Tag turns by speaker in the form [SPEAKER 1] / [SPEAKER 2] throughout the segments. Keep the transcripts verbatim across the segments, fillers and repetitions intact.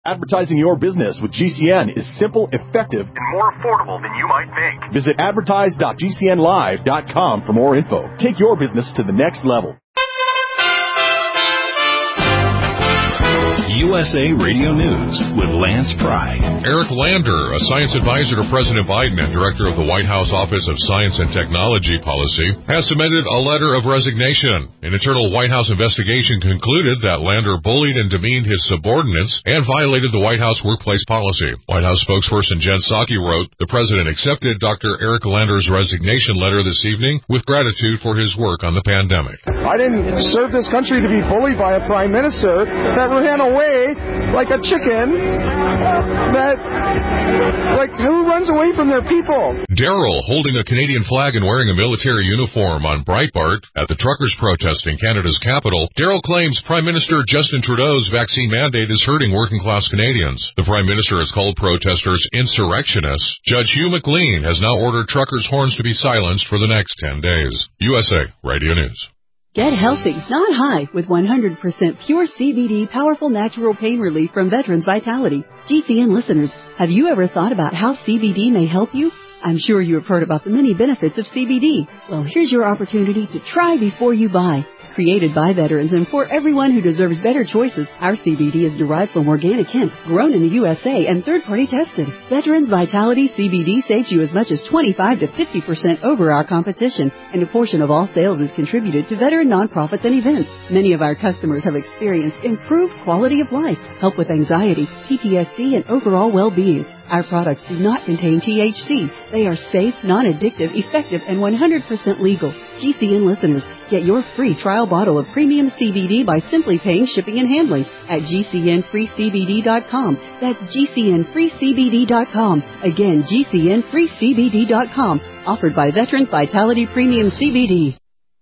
[SPEAKER 1] Advertising your business with G C N is simple, effective, and more affordable than you might think. Visit advertise dot g c n live dot com for more info. Take your business to the next level.
[SPEAKER 2] U S A Radio News with Lance Pry.
[SPEAKER 3] Eric Lander, a science advisor to President Biden and director of the White House Office of Science and Technology Policy, has submitted a letter of resignation. An internal White House investigation concluded that Lander bullied and demeaned his subordinates and violated the White House workplace policy. White House spokesperson Jen Psaki wrote, "The president accepted Doctor Eric Lander's resignation letter this evening with gratitude for his work on the pandemic."
[SPEAKER 4] I didn't serve this country to be bullied by a prime minister that ran away like a chicken, that, like, who runs away from their people?
[SPEAKER 3] Daryl, holding a Canadian flag and wearing a military uniform on Breitbart at the truckers' protest in Canada's capital, Daryl claims Prime Minister Justin Trudeau's vaccine mandate is hurting working-class Canadians. The Prime Minister has called protesters insurrectionists. Judge Hugh McLean has now ordered truckers' horns to be silenced for the next ten days. U S A Radio News.
[SPEAKER 5] Get healthy, not high, with one hundred percent pure C B D powerful natural pain relief from Veterans Vitality. G C N listeners, have you ever thought about how C B D may help you? I'm sure you have heard about the many benefits of C B D. Well, here's your opportunity to try before you buy. Created by veterans and for everyone who deserves better choices, our C B D is derived from organic hemp, grown in the U S A and third-party tested. Veterans Vitality C B D saves you as much as twenty-five to fifty percent over our competition, and a portion of all sales is contributed to veteran nonprofits and events. Many of our customers have experienced improved quality of life, help with anxiety, P T S D, and overall well-being. Our products do not contain T H C. They are safe, non-addictive, effective, and one hundred percent legal. G C N listeners, get your free trial bottle of premium C B D by simply paying shipping and handling at G C N free C B D dot com. That's G C N free C B D dot com. Again, G C N free C B D dot com. Offered by Veterans Vitality Premium C B D.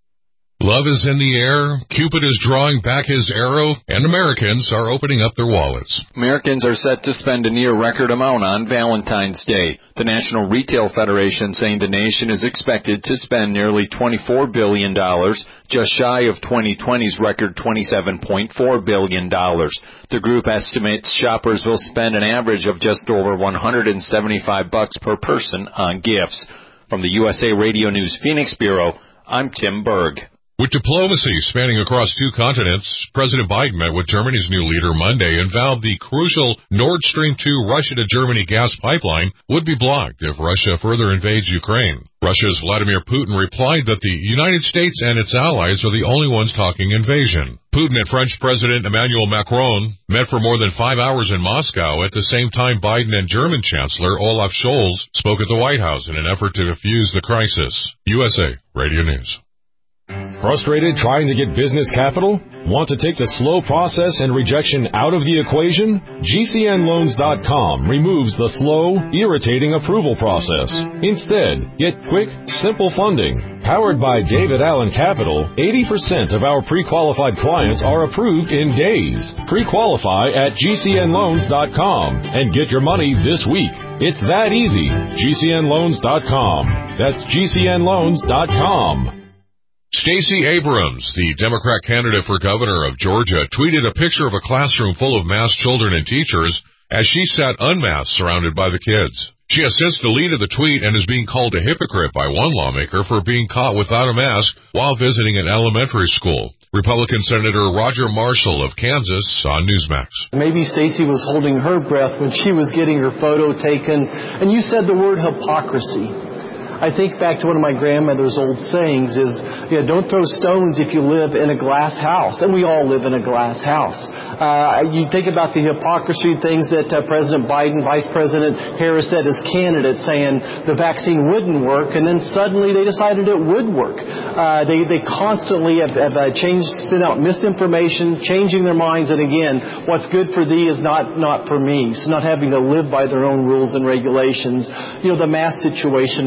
[SPEAKER 3] Love is in the air, Cupid is drawing back his arrow, and Americans are opening up their wallets.
[SPEAKER 6] Americans are set to spend a near record amount on Valentine's Day. The National Retail Federation saying the nation is expected to spend nearly twenty-four billion dollars, just shy of twenty twenty's record twenty-seven point four billion dollars. The group estimates shoppers will spend an average of just over one hundred seventy-five bucks per person on gifts. From the U S A Radio News Phoenix Bureau, I'm Tim Berg.
[SPEAKER 3] With diplomacy spanning across two continents, President Biden met with Germany's new leader Monday and vowed the crucial Nord Stream two Russia to Germany gas pipeline would be blocked if Russia further invades Ukraine. Russia's Vladimir Putin replied that the United States and its allies are the only ones talking invasion. Putin and French President Emmanuel Macron met for more than five hours in Moscow at the same time Biden and German Chancellor Olaf Scholz spoke at the White House in an effort to defuse the crisis. U S A Radio News.
[SPEAKER 7] Frustrated trying to get business capital? Want to take the slow process and rejection out of the equation? G C N loans dot com removes the slow, irritating approval process. Instead, get quick, simple funding. Powered by David Allen Capital, eighty percent of our pre-qualified clients are approved in days. Pre-qualify at G C N loans dot com and get your money this week. It's that easy. G C N loans dot com. That's G C N loans dot com.
[SPEAKER 3] Stacey Abrams, the Democrat candidate for governor of Georgia, tweeted a picture of a classroom full of masked children and teachers as she sat unmasked surrounded by the kids. She has since deleted the tweet and is being called a hypocrite by one lawmaker for being caught without a mask while visiting an elementary school. Republican Senator Roger Marshall of Kansas on Newsmax.
[SPEAKER 8] Maybe Stacey was holding her breath when she was getting her photo taken, and you said the word hypocrisy. I think back to one of my grandmother's old sayings is, yeah, don't throw stones if you live in a glass house. And we all live in a glass house. Uh, you think about the hypocrisy things that uh, President Biden, Vice President Harris said as candidates, saying the vaccine wouldn't work, and then suddenly they decided it would work. Uh, they, they constantly have, have uh, changed, sent out misinformation, changing their minds, and again, what's good for thee is not, not for me. So not having to live by their own rules and regulations. You know, the mask situation alone.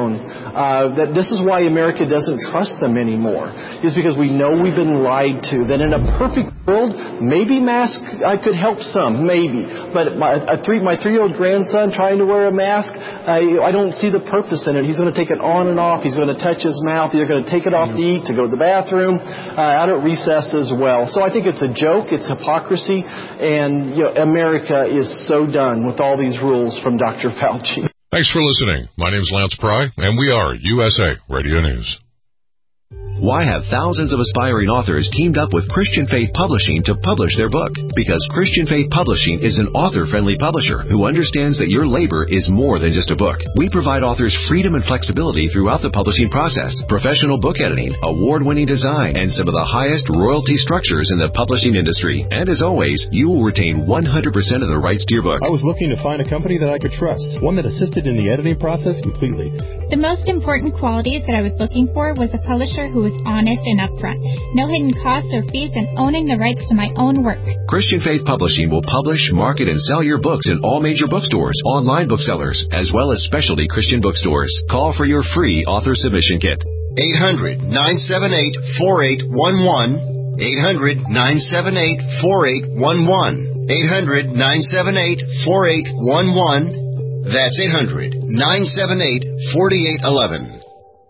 [SPEAKER 8] own. Uh, that this is why America doesn't trust them anymore, is because we know we've been lied to. That in a perfect world, maybe masks I could help some, maybe. But my, a three, my three-year-old grandson trying to wear a mask, I, I don't see the purpose in it. He's going to take it on and off. He's going to touch his mouth. He's going to take it off to eat, to go to the bathroom, uh, out at recess as well. So I think it's a joke. It's hypocrisy. And you know, America is so done with all these rules from Doctor Fauci.
[SPEAKER 3] Thanks for listening. My name's Lance Pry, and we are U S A Radio News.
[SPEAKER 9] Why have thousands of aspiring authors teamed up with Christian Faith Publishing to publish their book? Because Christian Faith Publishing is an author-friendly publisher who understands that your labor is more than just a book. We provide authors freedom and flexibility throughout the publishing process, professional book editing, award-winning design, and some of the highest royalty structures in the publishing industry. And as always, you will retain one hundred percent of the rights to your book.
[SPEAKER 10] I was looking to find a company that I could trust, one that assisted in the editing process completely.
[SPEAKER 11] The most important qualities that I was looking for was a publisher who was honest and upfront, no hidden costs or fees, and owning the rights to my own work.
[SPEAKER 9] Christian Faith Publishing will publish, market, and sell your books in all major bookstores, online booksellers, as well as specialty Christian bookstores. Call for your free author submission kit.
[SPEAKER 12] eight hundred, nine seven eight, four eight one one. eight hundred, nine seven eight, four eight one one. eight hundred, nine seven eight, four eight one one. That's eight hundred, nine seven eight, four eight one one.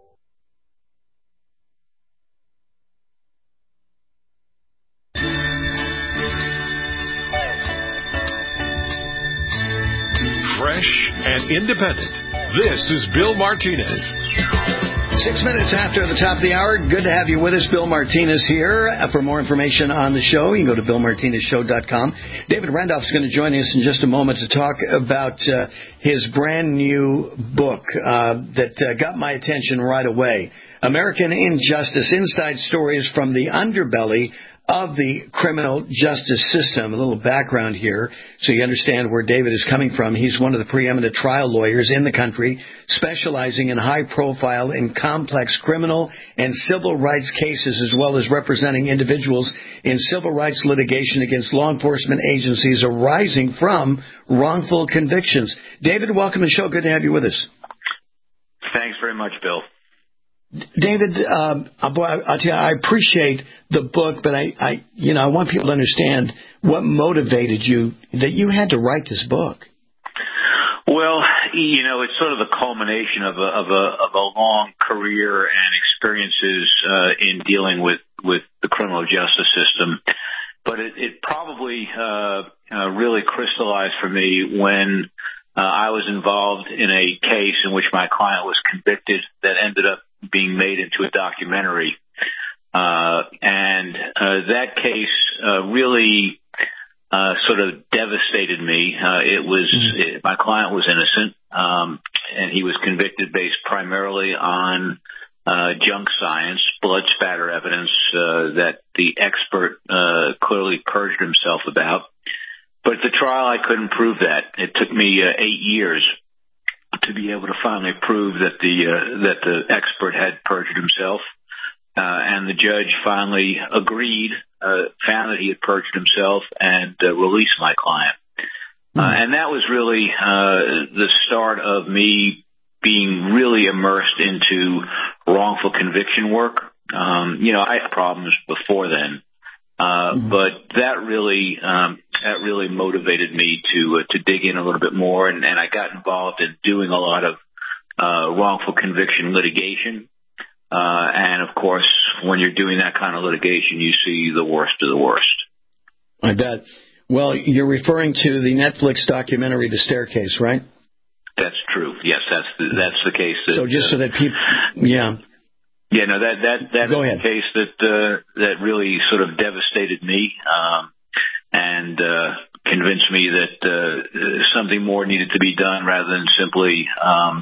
[SPEAKER 2] Fresh and independent. This is Bill Martinez.
[SPEAKER 13] Six minutes after the top of the hour. Good to have you with us. Bill Martinez here. For more information on the show, you can go to bill martinez show dot com. David Randolph is going to join us in just a moment to talk about uh, his brand new book uh, that uh, got my attention right away. American Injustice, Inside Stories from the Underbelly of the criminal justice system. A little background here so you understand where David is coming from. He's one of the preeminent trial lawyers in the country, specializing in high-profile and complex criminal and civil rights cases, as well as representing individuals in civil rights litigation against law enforcement agencies arising from wrongful convictions. David, welcome to the show. Good to have you with us.
[SPEAKER 14] Thanks very much, Bill.
[SPEAKER 13] David, um, I'll tell you, I appreciate the book, but I, I, you know, I want people to understand what motivated you, that you had to write this book.
[SPEAKER 14] Well, you know, it's sort of the culmination of a of a, of a long career and experiences uh, in dealing with, with the criminal justice system. But it, it probably uh, uh, really crystallized for me when uh, I was involved in a case in which my client was convicted that ended up being made into a documentary. Uh, and uh, that case uh, really uh, sort of devastated me. Uh, it was mm-hmm. it, my client was innocent, um, and he was convicted based primarily on uh, junk science, blood spatter evidence uh, that the expert uh, clearly perjured himself about. But at the trial, I couldn't prove that. It took me uh, eight years to be able to finally prove that the uh, that the expert had perjured himself, uh, and the judge finally agreed, uh, found that he had perjured himself, and uh, released my client. Mm-hmm. Uh, and that was really uh, the start of me being really immersed into wrongful conviction work. Um, you know, I had problems before then. Uh, mm-hmm. But that really, um, that really motivated me to, uh, to dig in a little bit more. And, and I got involved in doing a lot of, uh, wrongful conviction litigation. Uh, and of course, when you're doing that kind of litigation, you see the worst of the worst.
[SPEAKER 13] I bet. Well, you're referring to the Netflix documentary, The Staircase, right?
[SPEAKER 14] That's true. Yes, that's the, that's the case. That,
[SPEAKER 13] so just so that people, yeah.
[SPEAKER 14] Yeah, no, that that that
[SPEAKER 13] Go
[SPEAKER 14] is
[SPEAKER 13] ahead.
[SPEAKER 14] a case that uh, that really sort of devastated me, um, and uh, convinced me that uh, something more needed to be done rather than simply, um,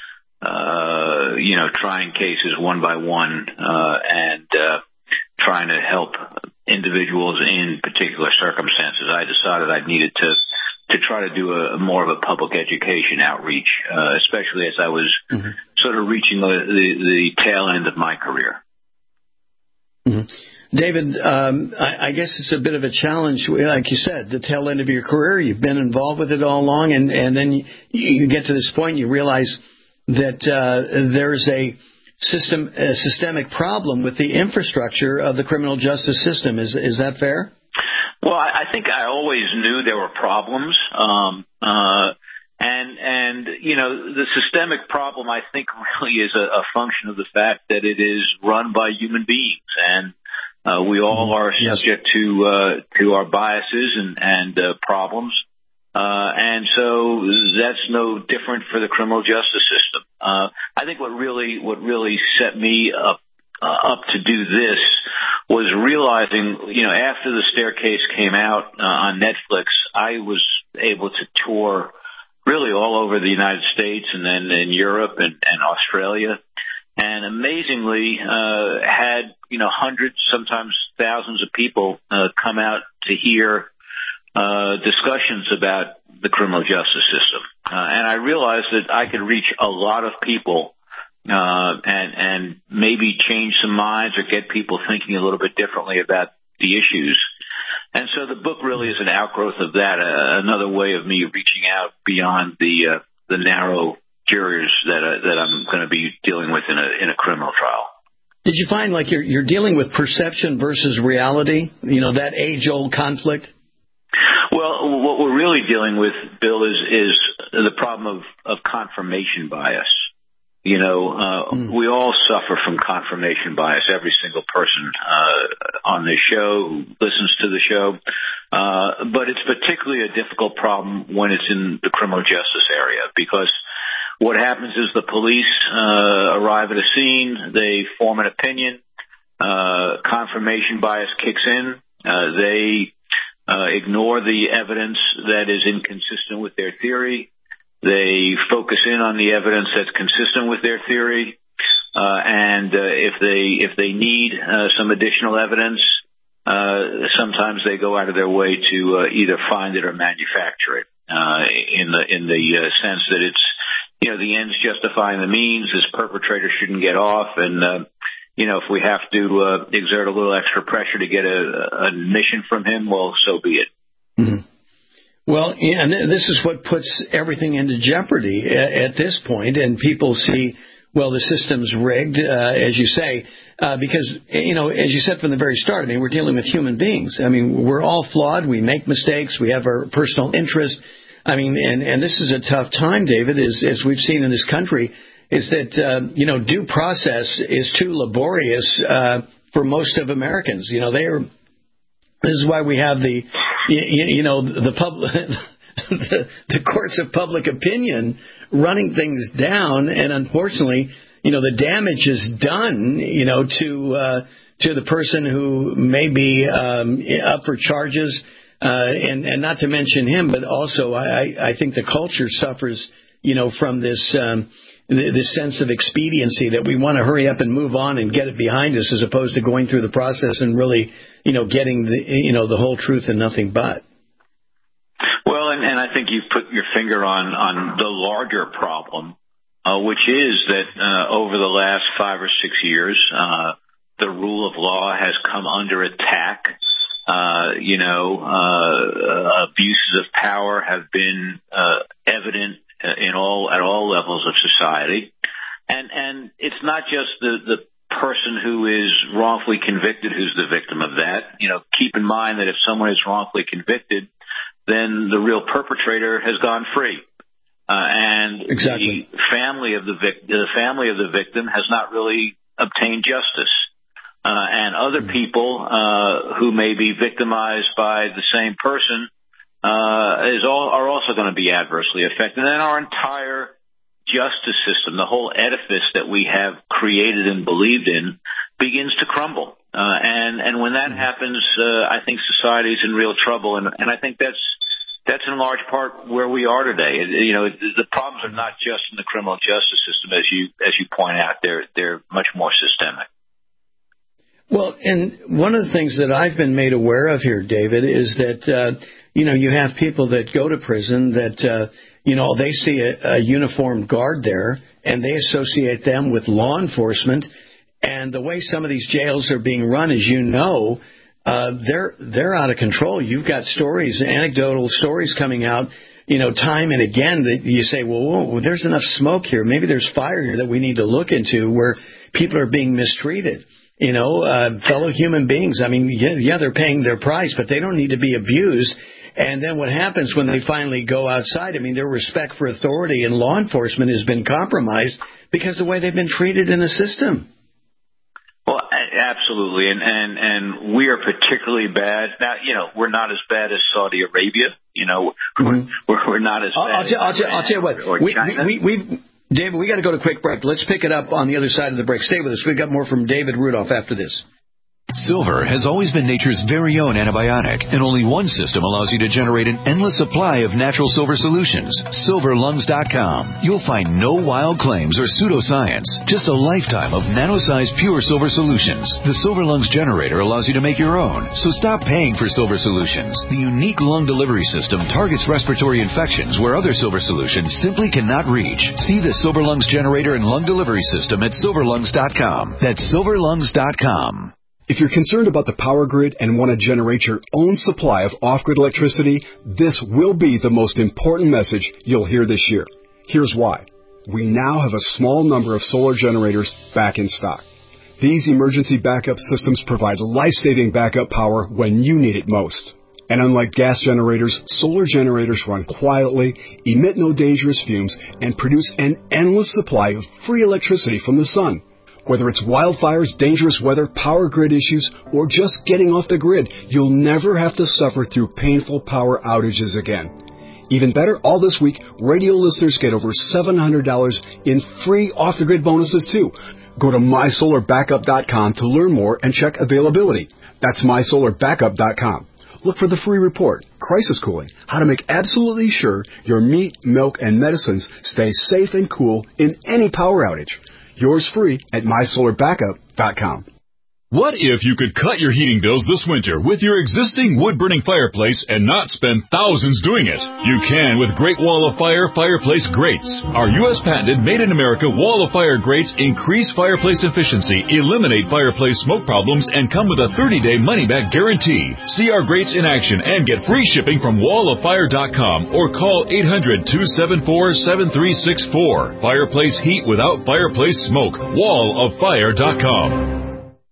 [SPEAKER 14] uh, you know, trying cases one by one uh, and uh, trying to help individuals in particular circumstances. I decided I needed to. to try to do a, a more of a public education outreach, uh, especially as I was mm-hmm. sort of reaching the, the, the tail end of my career.
[SPEAKER 13] Mm-hmm. David, um, I, I guess it's a bit of a challenge, like you said, the tail end of your career. You've been involved with it all along, and, and then you, you get to this point, you realize that uh, there's a system, a systemic problem with the infrastructure of the criminal justice system. Is is that fair?
[SPEAKER 14] Well, I think I always knew there were problems. Um, uh, and, and, you know, the systemic problem, I think, really is a, a function of the fact that it is run by human beings. And uh, we all are subject to uh, to our biases and, and uh, problems. Uh, and so that's no different for the criminal justice system. Uh, I think what really what really set me up uh, up to do this was realizing, you know, after The Staircase came out uh, on Netflix, I was able to tour really all over the United States and then in Europe and, and Australia, and amazingly uh, had, you know, hundreds, sometimes thousands of people uh, come out to hear Uh, discussions about the criminal justice system. Uh, and I realized that I could reach a lot of people uh, and, and maybe change some minds or get people thinking a little bit differently about the issues. And so the book really is an outgrowth of that, uh, another way of me reaching out beyond the uh, the narrow jurors that uh, that I'm going to be dealing with in a in a criminal trial.
[SPEAKER 13] Did you find like you're you're dealing with perception versus reality? You know, that age-old conflict?
[SPEAKER 14] Well, what we're really dealing with, Bill, is is the problem of, of confirmation bias. You know, uh, mm. we all suffer from confirmation bias, every single person uh, on this show who listens to the show. Uh, but it's particularly a difficult problem when it's in the criminal justice area, because what happens is the police uh, arrive at a scene, they form an opinion, uh, confirmation bias kicks in, uh, they Uh, ignore the evidence that is inconsistent with their theory. They focus in on the evidence that's consistent with their theory. Uh, and uh, if they if they need uh, some additional evidence, uh, sometimes they go out of their way to uh, either find it or manufacture it. Uh, in the in the uh, sense that it's, you know, the ends justifying the means. This perpetrator shouldn't get off, and uh, you know, if we have to uh, exert a little extra pressure to get a, a admission from him, well, so be it.
[SPEAKER 13] Mm-hmm. Well, and this is what puts everything into jeopardy at, at this point, and people see, well, the system's rigged, uh, as you say, uh, because, you know, as you said from the very start, I mean, we're dealing with human beings. I mean, we're all flawed. We make mistakes. We have our personal interest. I mean, and, and this is a tough time, David, as, as we've seen in this country, is that, uh, you know, due process is too laborious uh, for most of Americans. You know, they are. This is why we have the, you, you know, the public, the, the courts of public opinion running things down, and unfortunately, you know, the damage is done, you know, to uh, to the person who may be um, up for charges, uh, and and not to mention him, but also I, I think the culture suffers, you know, from this. Um, This sense of expediency that we want to hurry up and move on and get it behind us, as opposed to going through the process and really, you know, getting the, you know, the whole truth and nothing but.
[SPEAKER 14] Well, and, and I think you've put your finger on, on the larger problem, uh, which is that uh, over the last five or six years, uh, the rule of law has come under attack. Uh, you know, uh, abuses of power have been uh, evident in all at all levels of society, and and it's not just the the person who is wrongfully convicted who's the victim of that. You know, keep in mind that if someone is wrongfully convicted, then the real perpetrator has gone free, uh, and
[SPEAKER 13] exactly.
[SPEAKER 14] the family of the vic- the family of the victim has not really obtained justice, uh, and other people uh, who may be victimized by the same person Uh, is all, are also going to be adversely affected. And then our entire justice system, the whole edifice that we have created and believed in, begins to crumble. Uh, and, and when that happens, uh, I think society is in real trouble. And, and I think that's, that's in large part where we are today. You know, the problems are not just in the criminal justice system, as you, as you point out. They're, they're much more systemic.
[SPEAKER 13] Well, and one of the things that I've been made aware of here, David, is that, uh, you know, you have people that go to prison that, uh, you know, they see a, a uniformed guard there and they associate them with law enforcement. And the way some of these jails are being run, as you know, uh, they're they're out of control. You've got stories, anecdotal stories coming out you know, time and again that you say, well, whoa, there's enough smoke here. Maybe there's fire here that we need to look into where people are being mistreated. You know, uh, fellow human beings. I mean, yeah, yeah, they're paying their price, but they don't need to be abused. And then what happens when they finally go outside? I mean, their respect for authority and law enforcement has been compromised because of the way they've been treated in the system.
[SPEAKER 14] Well, absolutely, and and and we are particularly bad. Now, you know, we're not as bad as Saudi Arabia. You know, mm-hmm. we're, we're not as bad.
[SPEAKER 13] I'll, I'll,
[SPEAKER 14] as
[SPEAKER 13] I'll, I'll, I'll tell you what.
[SPEAKER 14] Or
[SPEAKER 13] we,
[SPEAKER 14] China.
[SPEAKER 13] we, we, we, David, we got to go to a quick break. Let's pick it up on the other side of the break. Stay with us. We've got more from David Rudolph after this.
[SPEAKER 15] Silver has always been nature's very own antibiotic, and only one system allows you to generate an endless supply of natural silver solutions. silver lungs dot com. You'll find no wild claims or pseudoscience, just a lifetime of nano-sized pure silver solutions. The Silver Lungs generator allows you to make your own, so stop paying for silver solutions. The unique lung delivery system targets respiratory infections where other silver solutions simply cannot reach. See the Silver Lungs generator and lung delivery system at silver lungs dot com. That's silver lungs dot com.
[SPEAKER 16] If you're concerned about the power grid and want to generate your own supply of off-grid electricity, this will be the most important message you'll hear this year. Here's why. We now have a small number of solar generators back in stock. These emergency backup systems provide life-saving backup power when you need it most. And unlike gas generators, solar generators run quietly, emit no dangerous fumes, and produce an endless supply of free electricity from the sun. Whether it's wildfires, dangerous weather, power grid issues, or just getting off the grid, you'll never have to suffer through painful power outages again. Even better, all this week, radio listeners get over seven hundred dollars in free off-the-grid bonuses, too. Go to my solar backup dot com to learn more and check availability. That's my solar backup dot com. Look for the free report, Crisis Cooling, how to make absolutely sure your meat, milk, and medicines stay safe and cool in any power outage. Yours free at my solar backup dot com.
[SPEAKER 17] What if you could cut your heating bills this winter with your existing wood-burning fireplace and not spend thousands doing it? You can with Great Wall of Fire Fireplace Grates. Our U S patented made-in-America Wall of Fire grates increase fireplace efficiency, eliminate fireplace smoke problems, and come with a thirty-day money-back guarantee. See our grates in action and get free shipping from wall of fire dot com or call eight hundred, two seven four, seven three six four. Fireplace heat without fireplace smoke. wall of fire dot com.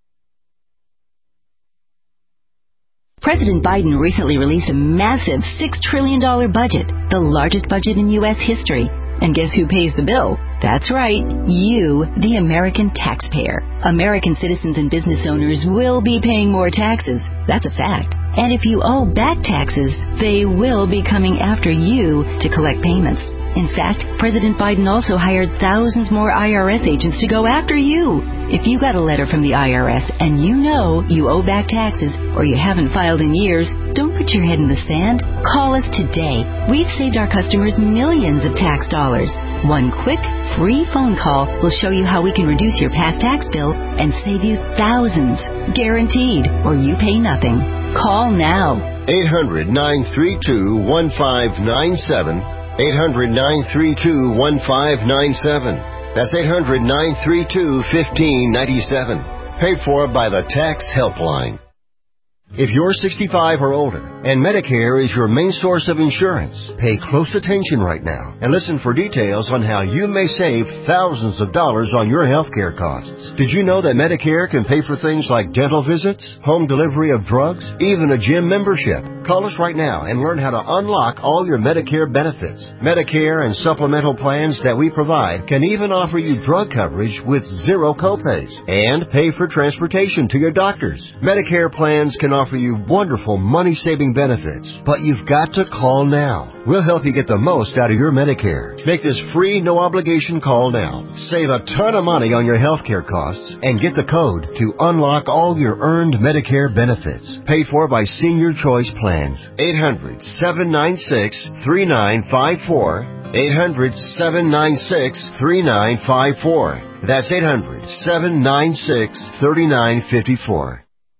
[SPEAKER 5] President Biden recently released a massive six trillion dollars budget, the largest budget in U S history. And guess who pays the bill? That's right, you, the American taxpayer. American citizens and business owners will be paying more taxes. That's a fact. And if you owe back taxes, they will be coming after you to collect payments. In fact, President Biden also hired thousands more I R S agents to go after you. If you got a letter from the I R S and you know you owe back taxes or you haven't filed in years, don't put your head in the sand. Call us today. We've saved our customers millions of tax dollars. One quick, free phone call will show you how we can reduce your past tax bill and save you thousands. Guaranteed, or you pay nothing. Call now.
[SPEAKER 12] eight hundred, nine three two, one five nine seven. eight hundred, nine three two, one five nine seven. That's eight hundred, nine three two, one five nine seven. Paid for by the Tax Helpline. If you're sixty-five or older and Medicare is your main source of insurance, pay close attention right now and listen for details on how you may save thousands of dollars on your health care costs. Did you know that Medicare can pay for things like dental visits, home delivery of drugs, even a gym membership? Call us right now and learn how to unlock all your Medicare benefits. Medicare and supplemental plans that we provide can even offer you drug coverage with zero copays and pay for transportation to your doctors. Medicare plans can offer you wonderful money-saving benefits, but you've got to call now. We'll help you get the most out of your Medicare. Make this free, no-obligation call now. Save a ton of money on your health care costs and get the code to unlock all your earned Medicare benefits. Paid for by Senior Choice Plans. eight hundred, seven nine six, three nine five four. eight hundred, seven nine six, three nine five four. That's eight hundred, seven nine six, three nine five four.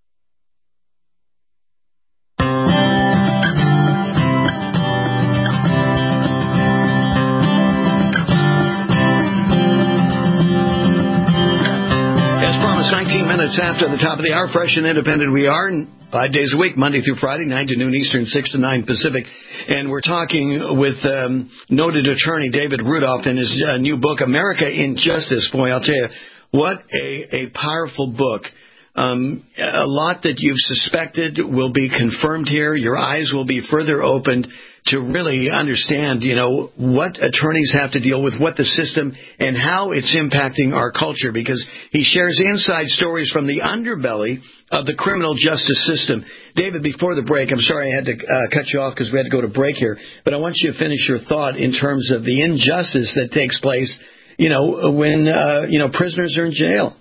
[SPEAKER 13] nineteen minutes after the top of the hour, fresh and independent we are, and five days a week, Monday through Friday, nine to noon Eastern, six to nine Pacific. And we're talking with um, noted attorney David Rudolph in his uh, new book, America in Justice. Boy, I'll tell you, what a, a powerful book. Um, a lot that you've suspected will be confirmed here. Your eyes will be further opened to really understand, you know, what attorneys have to deal with, what the system, and how it's impacting our culture, because he shares inside stories from the underbelly of the criminal justice system. David, before the break, I'm sorry I had to uh, cut you off because we had to go to break here, but I want you to finish your thought in terms of the injustice that takes place, you know, when, uh, you know, prisoners are in jail.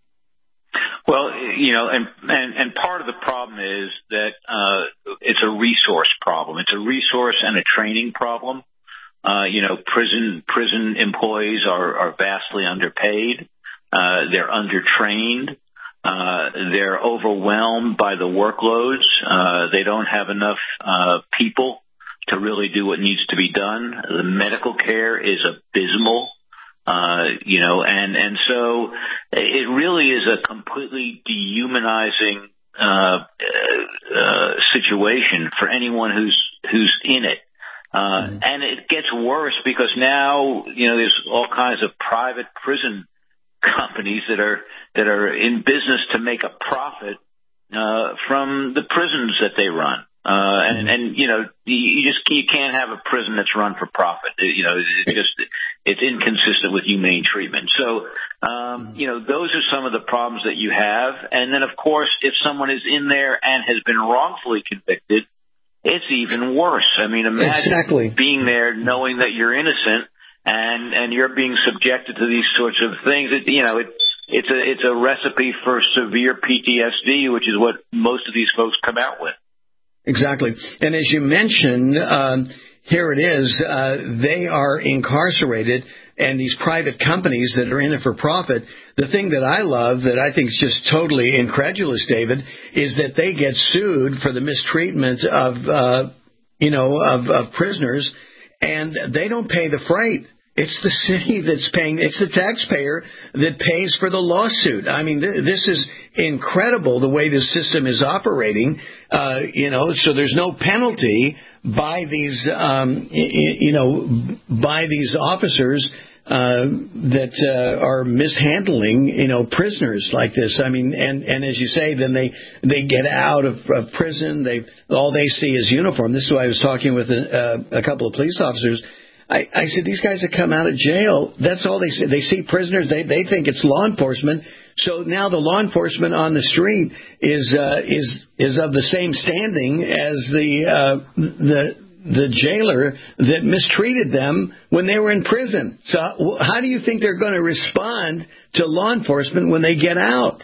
[SPEAKER 14] Well, you know, and, and, and part of the problem is that uh, it's a resource problem. It's a resource and a training problem. Uh, you know, prison prison employees are, are vastly underpaid. Uh, they're undertrained. Uh, they're overwhelmed by the workloads. Uh, they don't have enough uh, people to really do what needs to be done. The medical care is abysmal. Uh, you know, and, and so it really is a completely dehumanizing, uh, uh, situation for anyone who's, who's in it. Uh, mm-hmm. And it gets worse because now, you know, there's all kinds of private prison companies that are, that are in business to make a profit, uh, from the prisons that they run. Uh, and, and, you know, you just, you can't have a prison that's run for profit. You know, it's just, it's inconsistent with humane treatment. So, um, you know, those are some of the problems that you have. And then, of course, if someone is in there and has been wrongfully convicted, it's even worse. I mean, imagine
[SPEAKER 13] exactly.
[SPEAKER 14] being there knowing that you're innocent and, and you're being subjected to these sorts of things. It, you know, it, it's a, it's a recipe for severe P T S D, which is what most of these folks come out with.
[SPEAKER 13] Exactly. And as you mentioned, um, here it is, uh, they are incarcerated, and these private companies that are in it for profit, the thing that I love that I think is just totally incredulous, David, is that they get sued for the mistreatment of, uh, you know, of, of prisoners, and they don't pay the freight. It's the city that's paying, it's the taxpayer that pays for the lawsuit. I mean, th- this is incredible the way this system is operating, uh, you know, so there's no penalty by these, um, y- you know, by these officers uh, that uh, are mishandling, you know, prisoners like this. I mean, and, and as you say, then they, they get out of, of prison. They, all they see is uniform. This is why I was talking with a, a couple of police officers. I, I said, these guys that come out of jail, that's all they see. They see prisoners. They they think it's law enforcement. So now the law enforcement on the street is uh, is is of the same standing as the uh, the the jailer that mistreated them when they were in prison. So how do you think they're going to respond to law enforcement when they get out?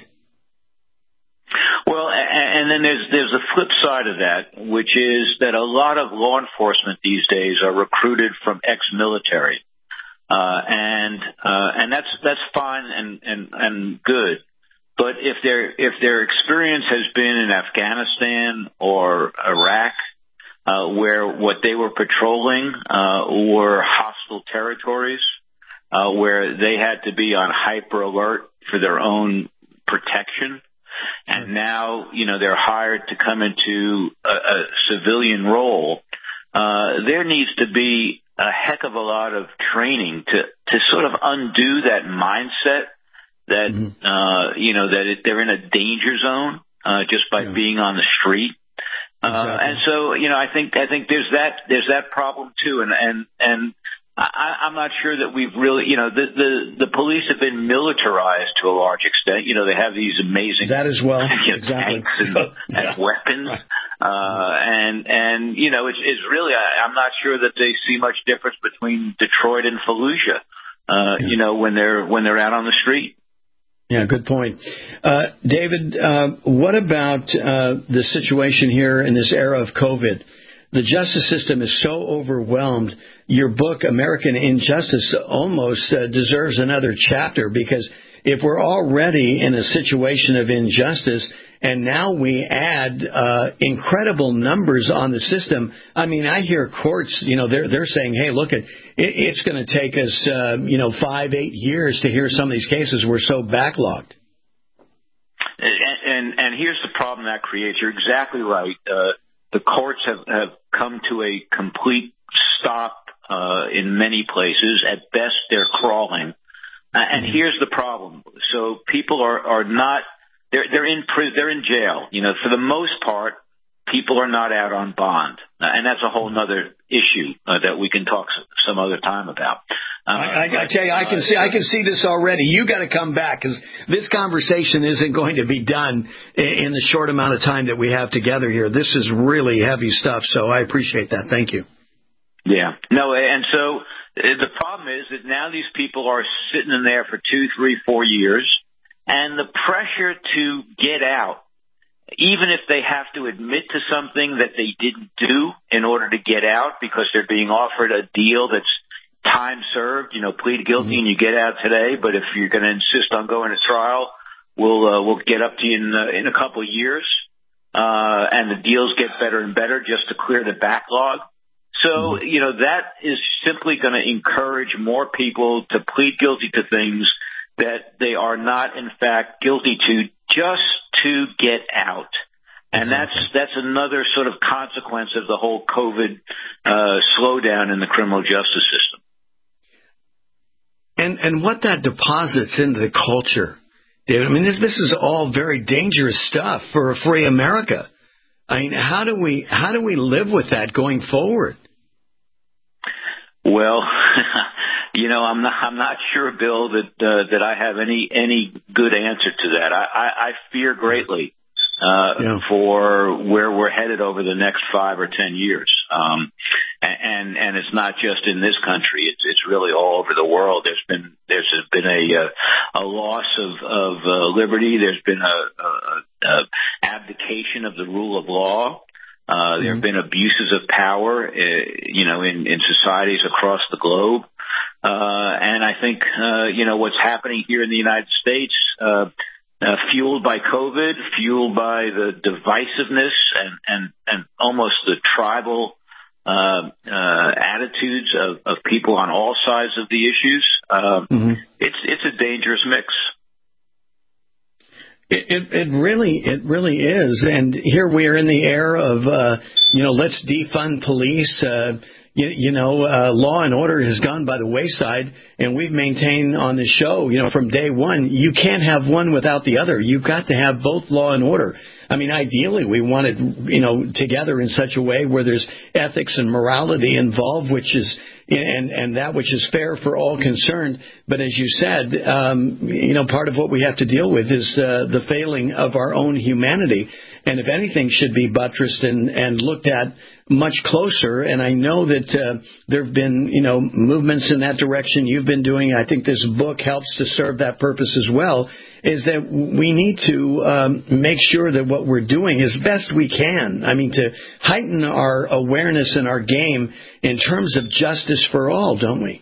[SPEAKER 14] Well, and then there's there's a flip side of that, which is that a lot of law enforcement these days are recruited from ex-military, uh, and uh, and that's that's fine and, and and good. But if their if their experience has been in Afghanistan or Iraq, uh, where what they were patrolling uh, were hostile territories, uh, where they had to be on hyper alert for their own protection. And now, you know, they're hired to come into a, a civilian role. Uh, there needs to be a heck of a lot of training to, to sort of undo that mindset that, mm-hmm. uh, you know, that it, they're in a danger zone, uh, just by yeah. being on the street. Uh, exactly. And so, you know, I think, I think there's that, there's that problem too. And, and, and I, I'm not sure that we've really, you know, the, the, the police have been militarized to a large extent. You know, they have these amazing
[SPEAKER 13] that as well,
[SPEAKER 14] you know,
[SPEAKER 13] exactly.
[SPEAKER 14] tanks and, yeah. and weapons. Uh, and, and, you know, it's, it's really, I, I'm not sure that they see much difference between Detroit and Fallujah, uh, yeah. you know, when they're, when they're out on the street.
[SPEAKER 13] Yeah, good point. Uh, David, uh, what about uh, the situation here in this era of COVID? The justice system is so overwhelmed. Your book, American Injustice, almost uh, deserves another chapter, because if we're already in a situation of injustice and now we add uh, incredible numbers on the system, I mean, I hear courts, you know, they're they're saying, hey, look, it, it's going to take us, uh, you know, five, eight years to hear some of these cases. We're so backlogged.
[SPEAKER 14] And, and, and here's the problem that creates. You're exactly right. Uh, The courts have, have come to a complete stop uh, in many places. At best, they're crawling. Uh, and mm-hmm. here's the problem. So people are, are not, they're, they're in prison, they're in jail. You know, for the most part, people are not out on bond. Uh, and that's a whole other issue uh, that we can talk some other time about. Uh,
[SPEAKER 13] I, I, I tell you, I can see, I can see this already. You got to come back because this conversation isn't going to be done in the short amount of time that we have together here. This is really heavy stuff. So I appreciate that. Thank you.
[SPEAKER 14] Yeah. No, and so the problem is that now these people are sitting in there for two, three, four years, and the pressure to get out, even if they have to admit to something that they didn't do in order to get out because they're being offered a deal that's time served, you know, plead guilty mm-hmm. and you get out today, but if you're going to insist on going to trial, we'll uh, we'll get up to you in, uh, in a couple of years, uh, and the deals get better and better just to clear the backlog. So, you know, that is simply going to encourage more people to plead guilty to things that they are not, in fact, guilty to just to get out. And that's that's another sort of consequence of the whole COVID uh, slowdown in the criminal justice system.
[SPEAKER 13] And and what that deposits into the culture, David, I mean, this, this is all very dangerous stuff for a free America. I mean, how do we how do we live with that going forward?
[SPEAKER 14] Well, you know, I'm not I'm not sure, Bill, that uh, that I have any any good answer to that. I, I, I fear greatly uh, yeah. for where we're headed over the next five or ten years. Um, and and it's not just in this country; it's it's really all over the world. There's been there's been a a loss of of uh, liberty. There's been a, a, a abdication of the rule of law. Uh, there have been abuses of power, uh, you know, in, in societies across the globe. Uh, and I think, uh, you know, what's happening here in the United States, uh, uh, fueled by COVID, fueled by the divisiveness and, and, and almost the tribal, uh, uh, attitudes of, of people on all sides of the issues. Uh, mm-hmm. it's, it's a dangerous mix.
[SPEAKER 13] It, it it really it really is, and here we are in the era of uh, you know let's defund police. Uh, you, you know, uh, law and order has gone by the wayside, and we've maintained on the show, you know, from day one, you can't have one without the other. You've got to have both law and order. I mean, ideally, we want it, you know, together in such a way where there's ethics and morality involved, which is and and that which is fair for all concerned. But as you said, um, you know, part of what we have to deal with is uh, the failing of our own humanity. And if anything should be buttressed and, and looked at much closer, and I know that uh, there have been, you know, movements in that direction you've been doing. I think this book helps to serve that purpose as well, is that we need to um, make sure that what we're doing as best we can, I mean, to heighten our awareness and our game in terms of justice for all, don't we?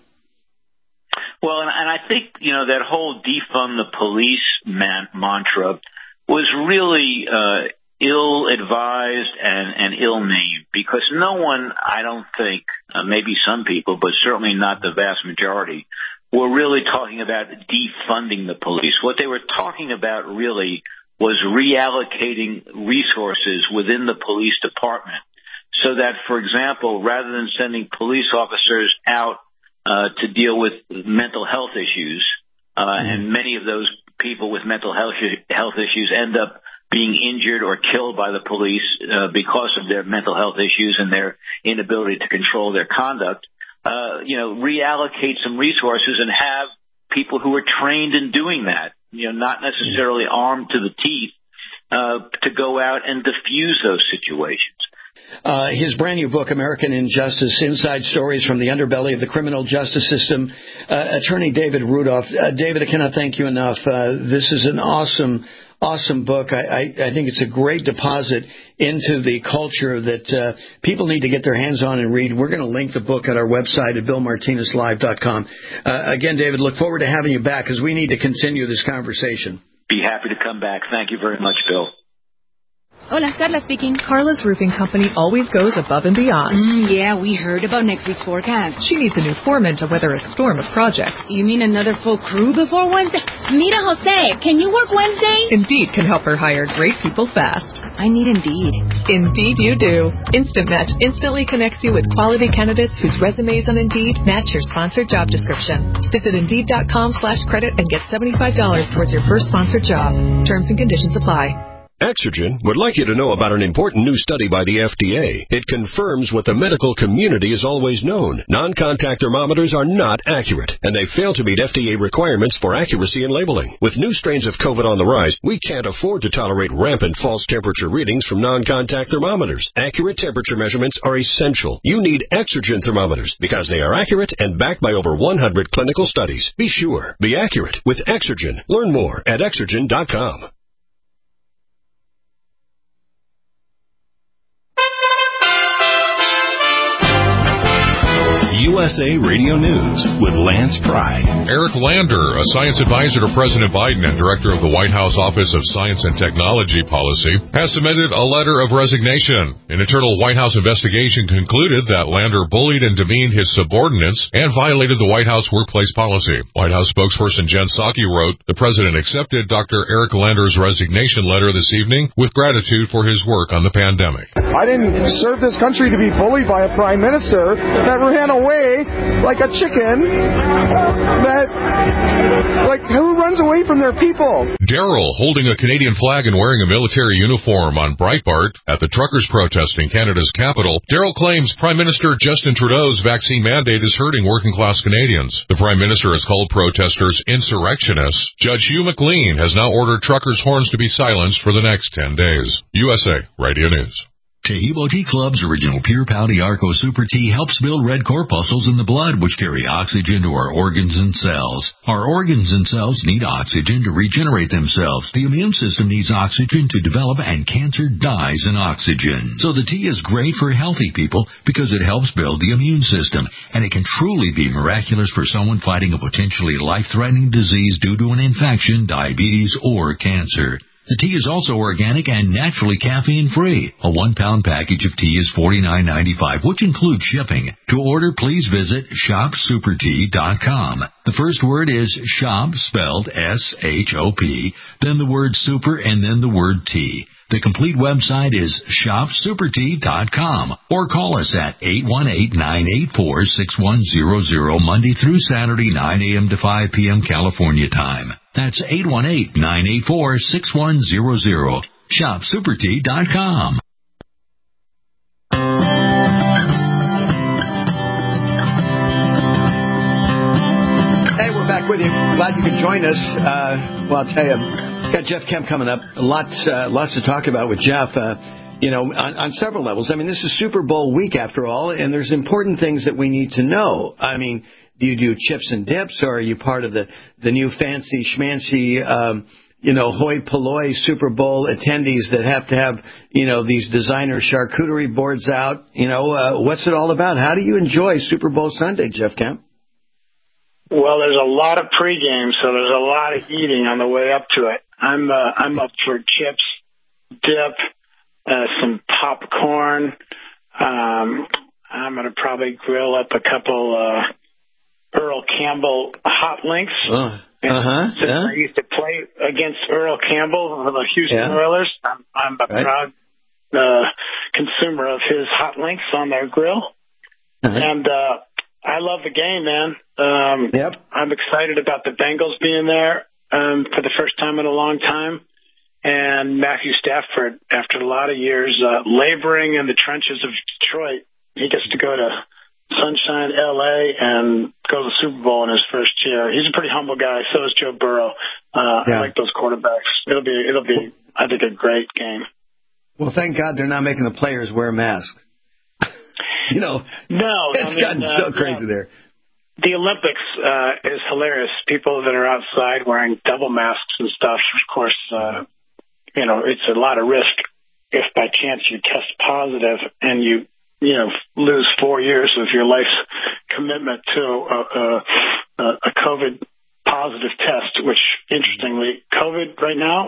[SPEAKER 14] Well, and, and I think, you know, that whole defund the police man- mantra was really uh, ill-advised and, and ill-named because no one, I don't think, uh, maybe some people, but certainly not the vast majority, were really talking about defunding the police. What they were talking about really was reallocating resources within the police department so that, for example, rather than sending police officers out uh, to deal with mental health issues, uh, mm-hmm. and many of those people with mental health, health issues end up being injured or killed by the police uh, because of their mental health issues and their inability to control their conduct, uh, you know, reallocate some resources and have people who are trained in doing that, you know, not necessarily armed to the teeth, uh, to go out and diffuse those situations.
[SPEAKER 13] Uh, his brand new book, American Injustice, Inside Stories from the Underbelly of the Criminal Justice System. Uh, Attorney David Rudolph. Uh, David, I cannot thank you enough. Uh, this is an awesome, awesome book. I, I, I think it's a great deposit into the culture that uh, people need to get their hands on and read. We're going to link the book at our website at bill martinez live dot com. Uh, again, David, look forward to having you back because we need to continue this conversation.
[SPEAKER 14] Be happy to come back. Thank you very much, Bill.
[SPEAKER 18] Hola, Carla speaking.
[SPEAKER 19] Carla's roofing company always goes above and beyond.
[SPEAKER 18] Mm, yeah, we heard about next week's forecast.
[SPEAKER 19] She needs a new foreman to weather a storm of projects.
[SPEAKER 18] You mean another full crew before Wednesday? Mira, Jose, can you work Wednesday?
[SPEAKER 19] Indeed can help her hire great people fast.
[SPEAKER 18] I need Indeed.
[SPEAKER 19] Indeed you do. Instant Match instantly connects you with quality candidates whose resumes on Indeed match your sponsored job description. Visit Indeed.com slash credit and get seventy-five dollars towards your first sponsored job. Terms and conditions apply.
[SPEAKER 20] Exergen would like you to know about an important new study by the F D A. It confirms what the medical community has always known. Non-contact thermometers are not accurate, and they fail to meet F D A requirements for accuracy in labeling. With new strains of COVID on the rise, we can't afford to tolerate rampant false temperature readings from non-contact thermometers. Accurate temperature measurements are essential. You need Exergen thermometers because they are accurate and backed by over one hundred clinical studies. Be sure. Be accurate with Exergen. Learn more at Exergen dot com.
[SPEAKER 21] U S A Radio News with Lance Pry.
[SPEAKER 3] Eric Lander, a science advisor to President Biden and director of the White House Office of Science and Technology Policy, has submitted a letter of resignation. An internal White House investigation concluded that Lander bullied and demeaned his subordinates and violated the White House workplace policy. White House spokesperson Jen Psaki wrote, "The President accepted Doctor Eric Lander's resignation letter this evening with gratitude for his work on the pandemic."
[SPEAKER 4] I didn't serve this country to be bullied by a prime minister that ran away like a chicken that, like, who runs away from their people?
[SPEAKER 3] Daryl, holding a Canadian flag and wearing a military uniform on Breitbart at the truckers' protest in Canada's capital. Daryl claims Prime Minister Justin Trudeau's vaccine mandate is hurting working-class Canadians. The Prime Minister has called protesters insurrectionists. Judge Hugh McLean has now ordered truckers' horns to be silenced for the next ten days. U S A Radio News.
[SPEAKER 15] Tahibo Tea Club's original Pure Pouty Arco Super Tea helps build red corpuscles in the blood, which carry oxygen to our organs and cells. Our organs and cells need oxygen to regenerate themselves. The immune system needs oxygen to develop, and cancer dies in oxygen. So the tea is great for healthy people because it helps build the immune system, and it can truly be miraculous for someone fighting a potentially life-threatening disease due to an infection, diabetes, or cancer. The tea is also organic and naturally caffeine-free. A one-pound package of tea is forty-nine ninety-five, which includes shipping. To order, please visit shop super tea dot com. The first word is shop, spelled S H O P, then the word super, and then the word tea. The complete website is shop super tea dot com, or call us at eight one eight, nine eight four, six one zero zero Monday through Saturday, nine a.m. to five p.m. California time. That's eight one eight, nine eight four, six one zero zero. shop super tea dot com.
[SPEAKER 13] Hey, we're back with you. Glad you could join us. Uh, well, I'll tell you. Got Jeff Kemp coming up. Lots, uh, lots to talk about with Jeff. Uh, you know, on, on several levels. I mean, this is Super Bowl week after all, and there's important things that we need to know. I mean, do you do chips and dips, or are you part of the the new fancy schmancy, um, you know, hoi polloi Super Bowl attendees that have to have, you know, these designer charcuterie boards out? You know, uh, what's it all about? How do you enjoy Super Bowl Sunday, Jeff Kemp?
[SPEAKER 22] Well, there's a lot of pregame, so there's a lot of eating on the way up to it. I'm uh, I'm up for chips, dip, uh, some popcorn. Um, I'm going to probably grill up a couple uh, Earl Campbell hot links.
[SPEAKER 13] Uh, uh-huh.
[SPEAKER 22] Since
[SPEAKER 13] Yeah.
[SPEAKER 22] I used to play against Earl Campbell of the Houston
[SPEAKER 13] Yeah.
[SPEAKER 22] Oilers, I'm, I'm a
[SPEAKER 13] Right.
[SPEAKER 22] proud uh, consumer of his hot links on their grill.
[SPEAKER 13] Uh-huh.
[SPEAKER 22] And uh, I love the game, man. Um,
[SPEAKER 13] yep.
[SPEAKER 22] I'm excited about the Bengals being there um, for the first time in a long time. And Matthew Stafford, after a lot of years uh, laboring in the trenches of Detroit, he gets to go to Sunshine, L A, and go to the Super Bowl in his first year. He's a pretty humble guy. So is Joe Burrow. Uh,
[SPEAKER 13] Yeah.
[SPEAKER 22] I like those quarterbacks. It'll be, it'll be, I think, a great game.
[SPEAKER 13] Well, thank God they're not making the players wear masks. You know,
[SPEAKER 22] no,
[SPEAKER 13] it's
[SPEAKER 22] I mean,
[SPEAKER 13] gotten
[SPEAKER 22] uh,
[SPEAKER 13] so crazy
[SPEAKER 22] yeah.
[SPEAKER 13] there.
[SPEAKER 22] The Olympics uh, is hilarious. People that are outside wearing double masks and stuff, of course, uh, you know, it's a lot of risk if by chance you test positive and you, you know, lose four years of your life's commitment to a, a, a COVID positive test, which, interestingly, COVID right now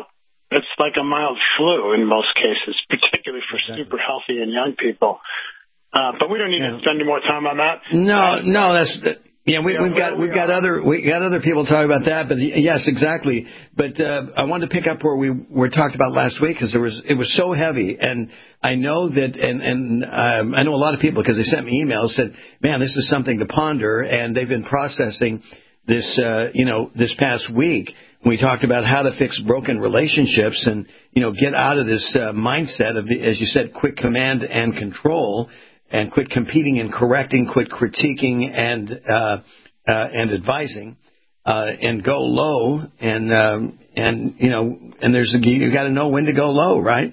[SPEAKER 22] it's like a mild flu in most cases, particularly for exactly. super healthy and young people. Uh, but we don't need yeah. to spend any more time on that.
[SPEAKER 13] No, no, that's yeah. We, we've got we've got other we got other people talking about that. But yes, exactly. But uh, I wanted to pick up where we were talked about last week because there was it was so heavy, and I know that, and and um, I know a lot of people because they sent me emails said, "Man, this is something to ponder," and they've been processing this, uh, you know, this past week. We talked about how to fix broken relationships and, you know, get out of this uh, mindset of, the, as you said, quit command and control, and quit competing and correcting, quit critiquing and uh, uh, and advising, uh, and go low. And um, and you know, and there's a, you got to know when to go low, right?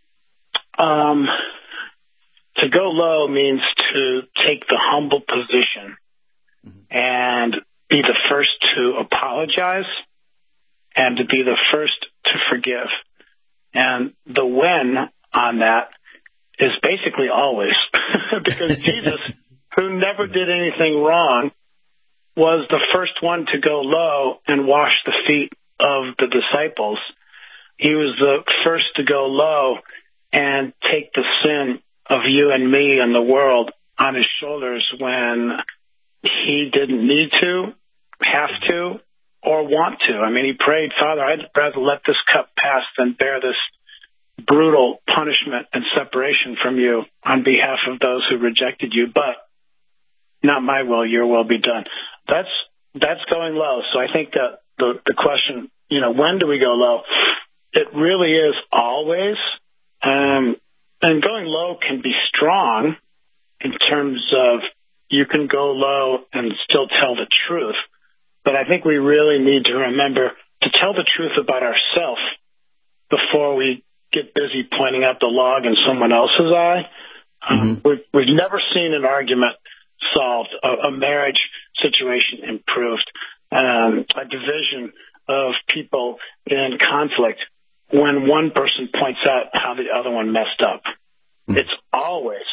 [SPEAKER 22] Um, to go low means to take the humble position mm-hmm. and be the first to apologize and to be the first to forgive. And the when on that is basically always. Because Jesus, who never did anything wrong, was the first one to go low and wash the feet of the disciples. He was the first to go low and take the sin of you and me and the world on his shoulders when he didn't need to, have to, or want to. I mean, he prayed, Father, I'd rather let this cup pass than bear this brutal punishment and separation from you on behalf of those who rejected you, but not my will, your will be done. That's that's going low. So I think that the, the question, you know, when do we go low? It really is always. Um, and going low can be strong in terms of you can go low and still tell the truth. But I think we really need to remember to tell the truth about ourselves before we get busy pointing out the log in someone else's eye. Um, mm-hmm. we've, we've never seen an argument solved, a, a marriage situation improved, um, a division of people in conflict when one person points out how the other one messed up. Mm-hmm. It's always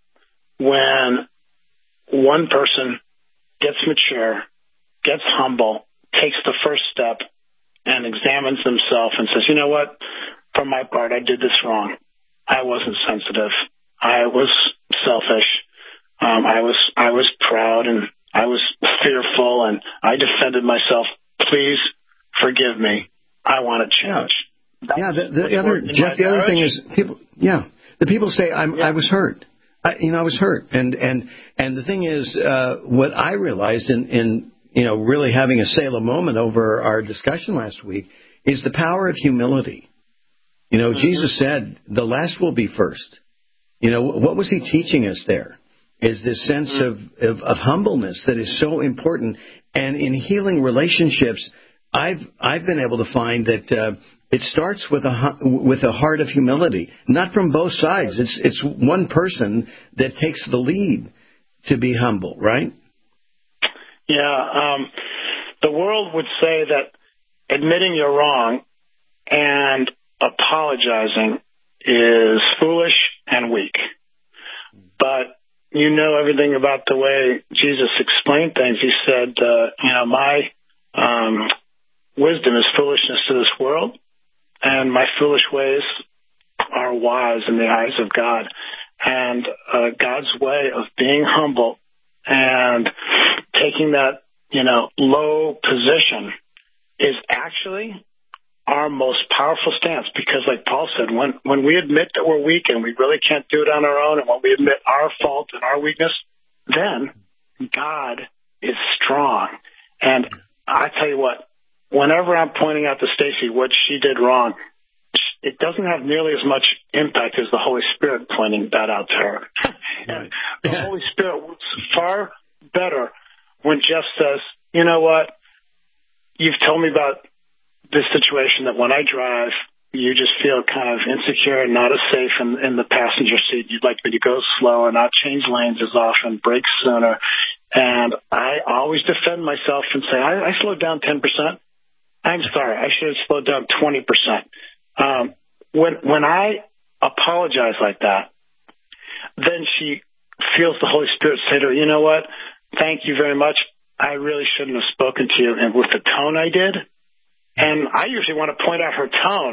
[SPEAKER 22] when one person gets mature, gets humble, takes the first step, and examines themselves and says, you know what, for my part, I did this wrong. I wasn't sensitive. I was selfish. Um, I was I was proud, and I was fearful, and I defended myself. Please forgive me. I want to change.
[SPEAKER 13] Yeah, yeah the, the other, Jeff, the other thing is, people, yeah, the people say, I'm, yeah. I was hurt. I, you know, I was hurt. And, and, and the thing is, uh, what I realized in, in, you know, really having a Selah moment over our discussion last week is the power of humility. You know, mm-hmm. Jesus said, the last will be first. You know, what was he teaching us there? Is this sense mm-hmm. of, of, of humbleness that is so important. And in healing relationships, I've I've been able to find that uh, it starts with a with a heart of humility, not from both sides. It's it's one person that takes the lead to be humble, right?
[SPEAKER 22] Yeah, um, the world would say that admitting you're wrong and apologizing is foolish and weak. But you know everything about the way Jesus explained things. He said, uh, you know, my um, wisdom is foolishness to this world, and my foolish ways are wise in the eyes of God. And uh, God's way of being humble and taking that, you know, low position is actually our most powerful stance, because like Paul said, when, when we admit that we're weak and we really can't do it on our own, and when we admit our fault and our weakness, then God is strong. And I tell you what, whenever I'm pointing out to Stacy what she did wrong, it doesn't have nearly as much impact as the Holy Spirit pointing that out to her. And the Holy Spirit works far better when Jeff says, you know what, you've told me about this situation that when I drive, you just feel kind of insecure and not as safe in, in the passenger seat. You'd like me to go slower, not change lanes as often, brake sooner. And I always defend myself and say, I, I slowed down ten percent. I'm sorry, I should have slowed down twenty percent. Um, when when I apologize like that, then she feels the Holy Spirit say to her, you know what, thank you very much. I really shouldn't have spoken to you and with the tone I did. And I usually want to point out her tone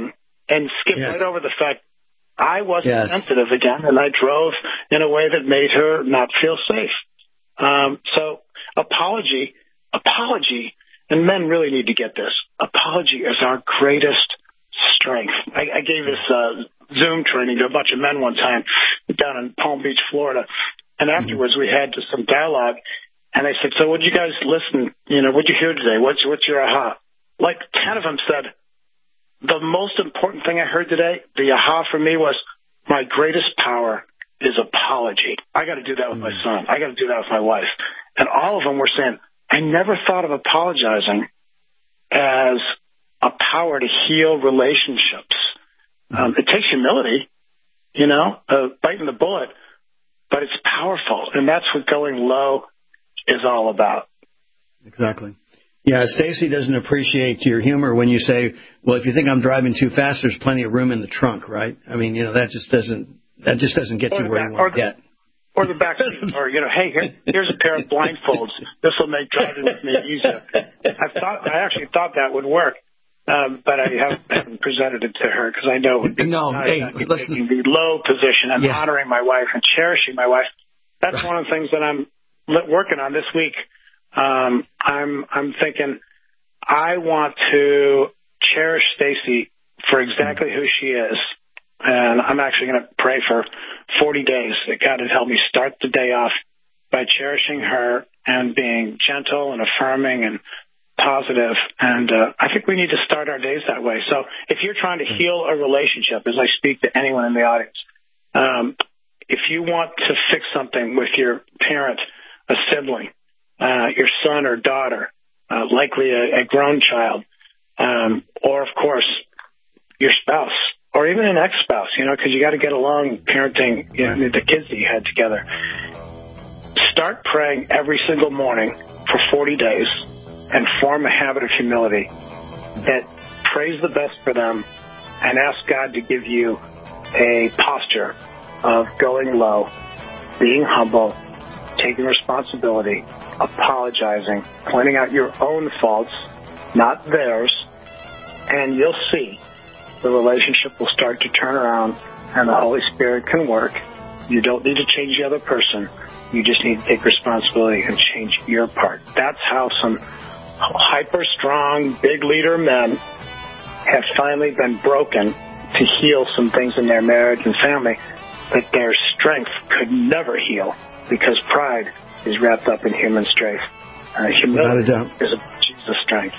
[SPEAKER 22] and skip
[SPEAKER 13] yes.
[SPEAKER 22] right over the fact I wasn't
[SPEAKER 13] yes.
[SPEAKER 22] sensitive again, and I drove in a way that made her not feel safe. Um, so apology, apology, and men really need to get this. Apology is our greatest strength. I, I gave this uh, Zoom training to a bunch of men one time down in Palm Beach, Florida, and afterwards we had just some dialogue, and I said, so what'd you guys listen, you know, what'd you hear today? What's, what's your aha? Like ten of them said, the most important thing I heard today, the aha for me was my greatest power is apology. I got to do that with my son. I got to do that with my wife. And all of them were saying, I never thought of apologizing as a power to heal relationships. Um, it takes humility, you know, uh, biting the bullet, but it's powerful. And that's what going low is all about.
[SPEAKER 13] Exactly. Yeah, Stacy doesn't appreciate your humor when you say, well, if you think I'm driving too fast, there's plenty of room in the trunk, right? I mean, you know, that just doesn't that just doesn't get you where you want to get.
[SPEAKER 22] Or the back seat, or, you know, hey, here, here's a pair of blindfolds. This will make driving with me easier. I thought, I actually thought that would work, um, but I haven't, haven't presented it to her because I know it would be
[SPEAKER 13] no,
[SPEAKER 22] nice.
[SPEAKER 13] hey,
[SPEAKER 22] I'd be
[SPEAKER 13] listen.
[SPEAKER 22] taking the low position and
[SPEAKER 13] yeah.
[SPEAKER 22] honoring my wife and cherishing my wife. That's right. One of the things that I'm working on this week. Um, I'm, I'm thinking, I want to cherish Stacy for exactly who she is, and I'm actually going to pray for forty days that God would help me start the day off by cherishing her and being gentle and affirming and positive. And uh, I think we need to start our days that way. So if you're trying to heal a relationship, as I speak to anyone in the audience, um, if you want to fix something with your parent, a sibling, uh, your son or daughter, Uh, likely a, a grown child, um, or, of course, your spouse, or even an ex-spouse, you know, because you got to get along parenting you know, the kids that you had together. Start praying every single morning for forty days and form a habit of humility that prays the best for them and ask God to give you a posture of going low, being humble, taking responsibility, apologizing, pointing out your own faults, not theirs, and you'll see the relationship will start to turn around and the Holy Spirit can work. You don't need to change the other person. You just need to take responsibility and change your part. That's how some hyper-strong, big leader men have finally been broken to heal some things in their marriage and family that their strength could never heal because pride is wrapped up in human strength. Uh, humility is a Jesus strength.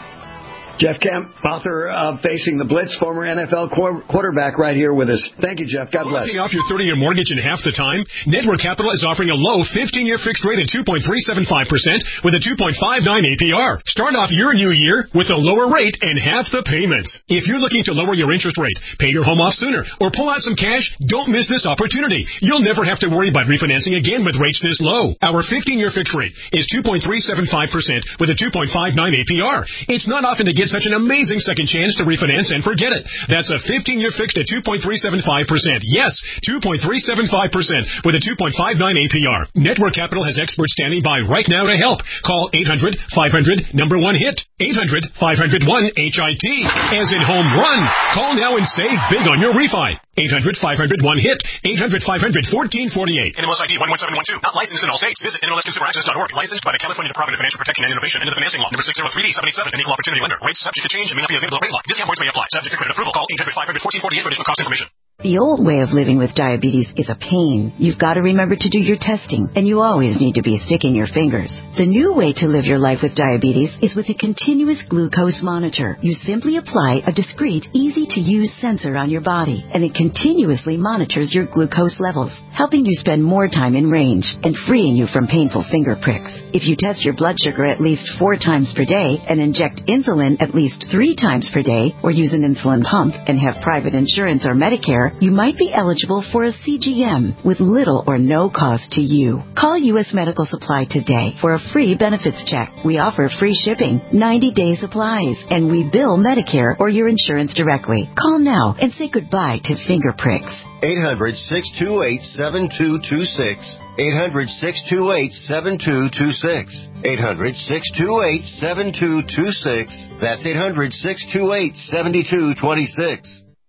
[SPEAKER 13] Jeff Kemp, author of Facing the Blitz, former N F L qu- quarterback, right here with us. Thank you, Jeff. God bless.
[SPEAKER 1] Paying off your thirty-year mortgage in half the time? Network Capital is offering a low fifteen-year fixed rate at two point three seven five percent with a two point five nine A P R. Start off your new year with a lower rate and half the payments. If you're looking to lower your interest rate, pay your home off sooner, or pull out some cash, don't miss this opportunity. You'll never have to worry about refinancing again with rates this low. Our fifteen-year fixed rate is two point three seven five percent with a two point five nine A P R. It's not often to get such an amazing second chance to refinance and forget it. That's a fifteen-year fixed at two point three seven five percent. Yes, two point three seven five percent with a two point five nine A P R. Network Capital has experts standing by right now to help. Call eight hundred five hundred number one hit. eight hundred five hundred one H I T. As in home run. Call now and save big on your refi. eight hundred five hundred one hit. eight hundred five hundred fourteen forty-eight. N M L S I D one one seven one two. Not licensed in all states. Visit N M L S consumer access dot org. Licensed by the California Department of Financial Protection and Innovation. Into the financing law. Number six zero three D seven eight seven. An equal opportunity lender. Rates subject to change and may not be available at rate lock. Discount points may apply. Subject to credit approval. Call eight hundred five hundred fourteen forty-eight for additional cost information.
[SPEAKER 6] The old way of living with diabetes is a pain. You've got to remember to do your testing, and you always need to be sticking your fingers. The new way to live your life with diabetes is with a continuous glucose monitor. You simply apply a discreet, easy-to-use sensor on your body, and it continuously monitors your glucose levels, helping you spend more time in range and freeing you from painful finger pricks. If you test your blood sugar at least four times per day and inject insulin at least three times per day, or use an insulin pump and have private insurance or Medicare, you might be eligible for a C G M with little or no cost to you. Call U S Medical Supply today for a free benefits check. We offer free shipping, ninety-day supplies, and we bill Medicare or your insurance directly. Call now and say goodbye to finger pricks.
[SPEAKER 12] eight hundred six two eight seven two two six. eight hundred six two eight seven two two six. eight hundred six two eight seven two two six. That's eight hundred six two eight seven two two six.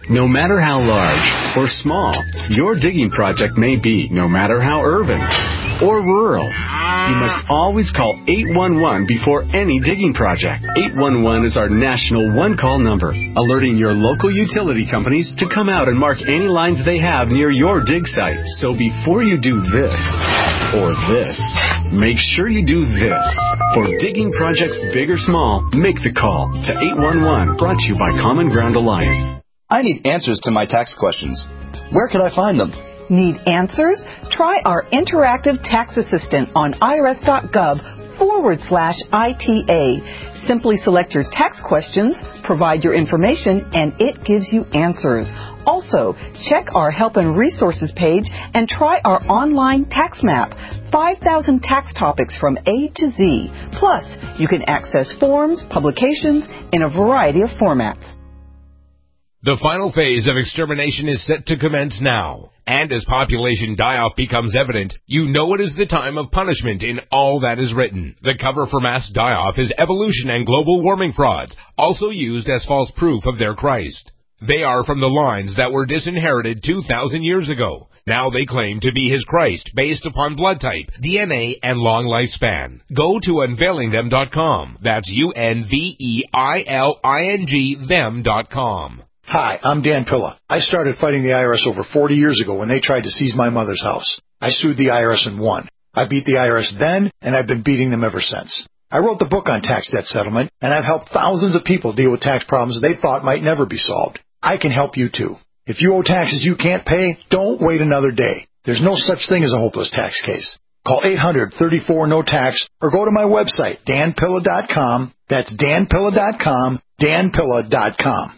[SPEAKER 7] No matter how large or small your digging project may be, no matter how urban or rural, you must always call eight one one before any digging project. eight one one is our national one-call number, alerting your local utility companies to come out and mark any lines they have near your dig site. So before you do this or this, make sure you do this. For digging projects big or small, make the call to eight one one, brought to you by Common Ground Alliance.
[SPEAKER 8] I need answers to my tax questions. Where can I find them?
[SPEAKER 23] Need answers? Try our interactive tax assistant on irs.gov forward slash ITA. Simply select your tax questions, provide your information, and it gives you answers. Also, check our Help and Resources page and try our online tax map. five thousand tax topics from A to Z. Plus, you can access forms, publications in a variety of formats.
[SPEAKER 24] The final phase of extermination is set to commence now. And as population die-off becomes evident, you know it is the time of punishment in all that is written. The cover for mass die-off is evolution and global warming frauds, also used as false proof of their Christ. They are from the lines that were disinherited two thousand years ago. Now they claim to be his Christ based upon blood type, D N A, and long lifespan. Go to unveiling them dot com. That's U N V E I L I N G them dot com.
[SPEAKER 25] Hi, I'm Dan Pilla. I started fighting the I R S over forty years ago when they tried to seize my mother's house. I sued the I R S and won. I beat the I R S then, and I've been beating them ever since. I wrote the book on tax debt settlement, and I've helped thousands of people deal with tax problems they thought might never be solved. I can help you too. If you owe taxes you can't pay, don't wait another day. There's no such thing as a hopeless tax case. Call eight hundred, thirty-four, no tax or go to my website, dan pilla dot com. That's dan pilla dot com, dan pilla dot com.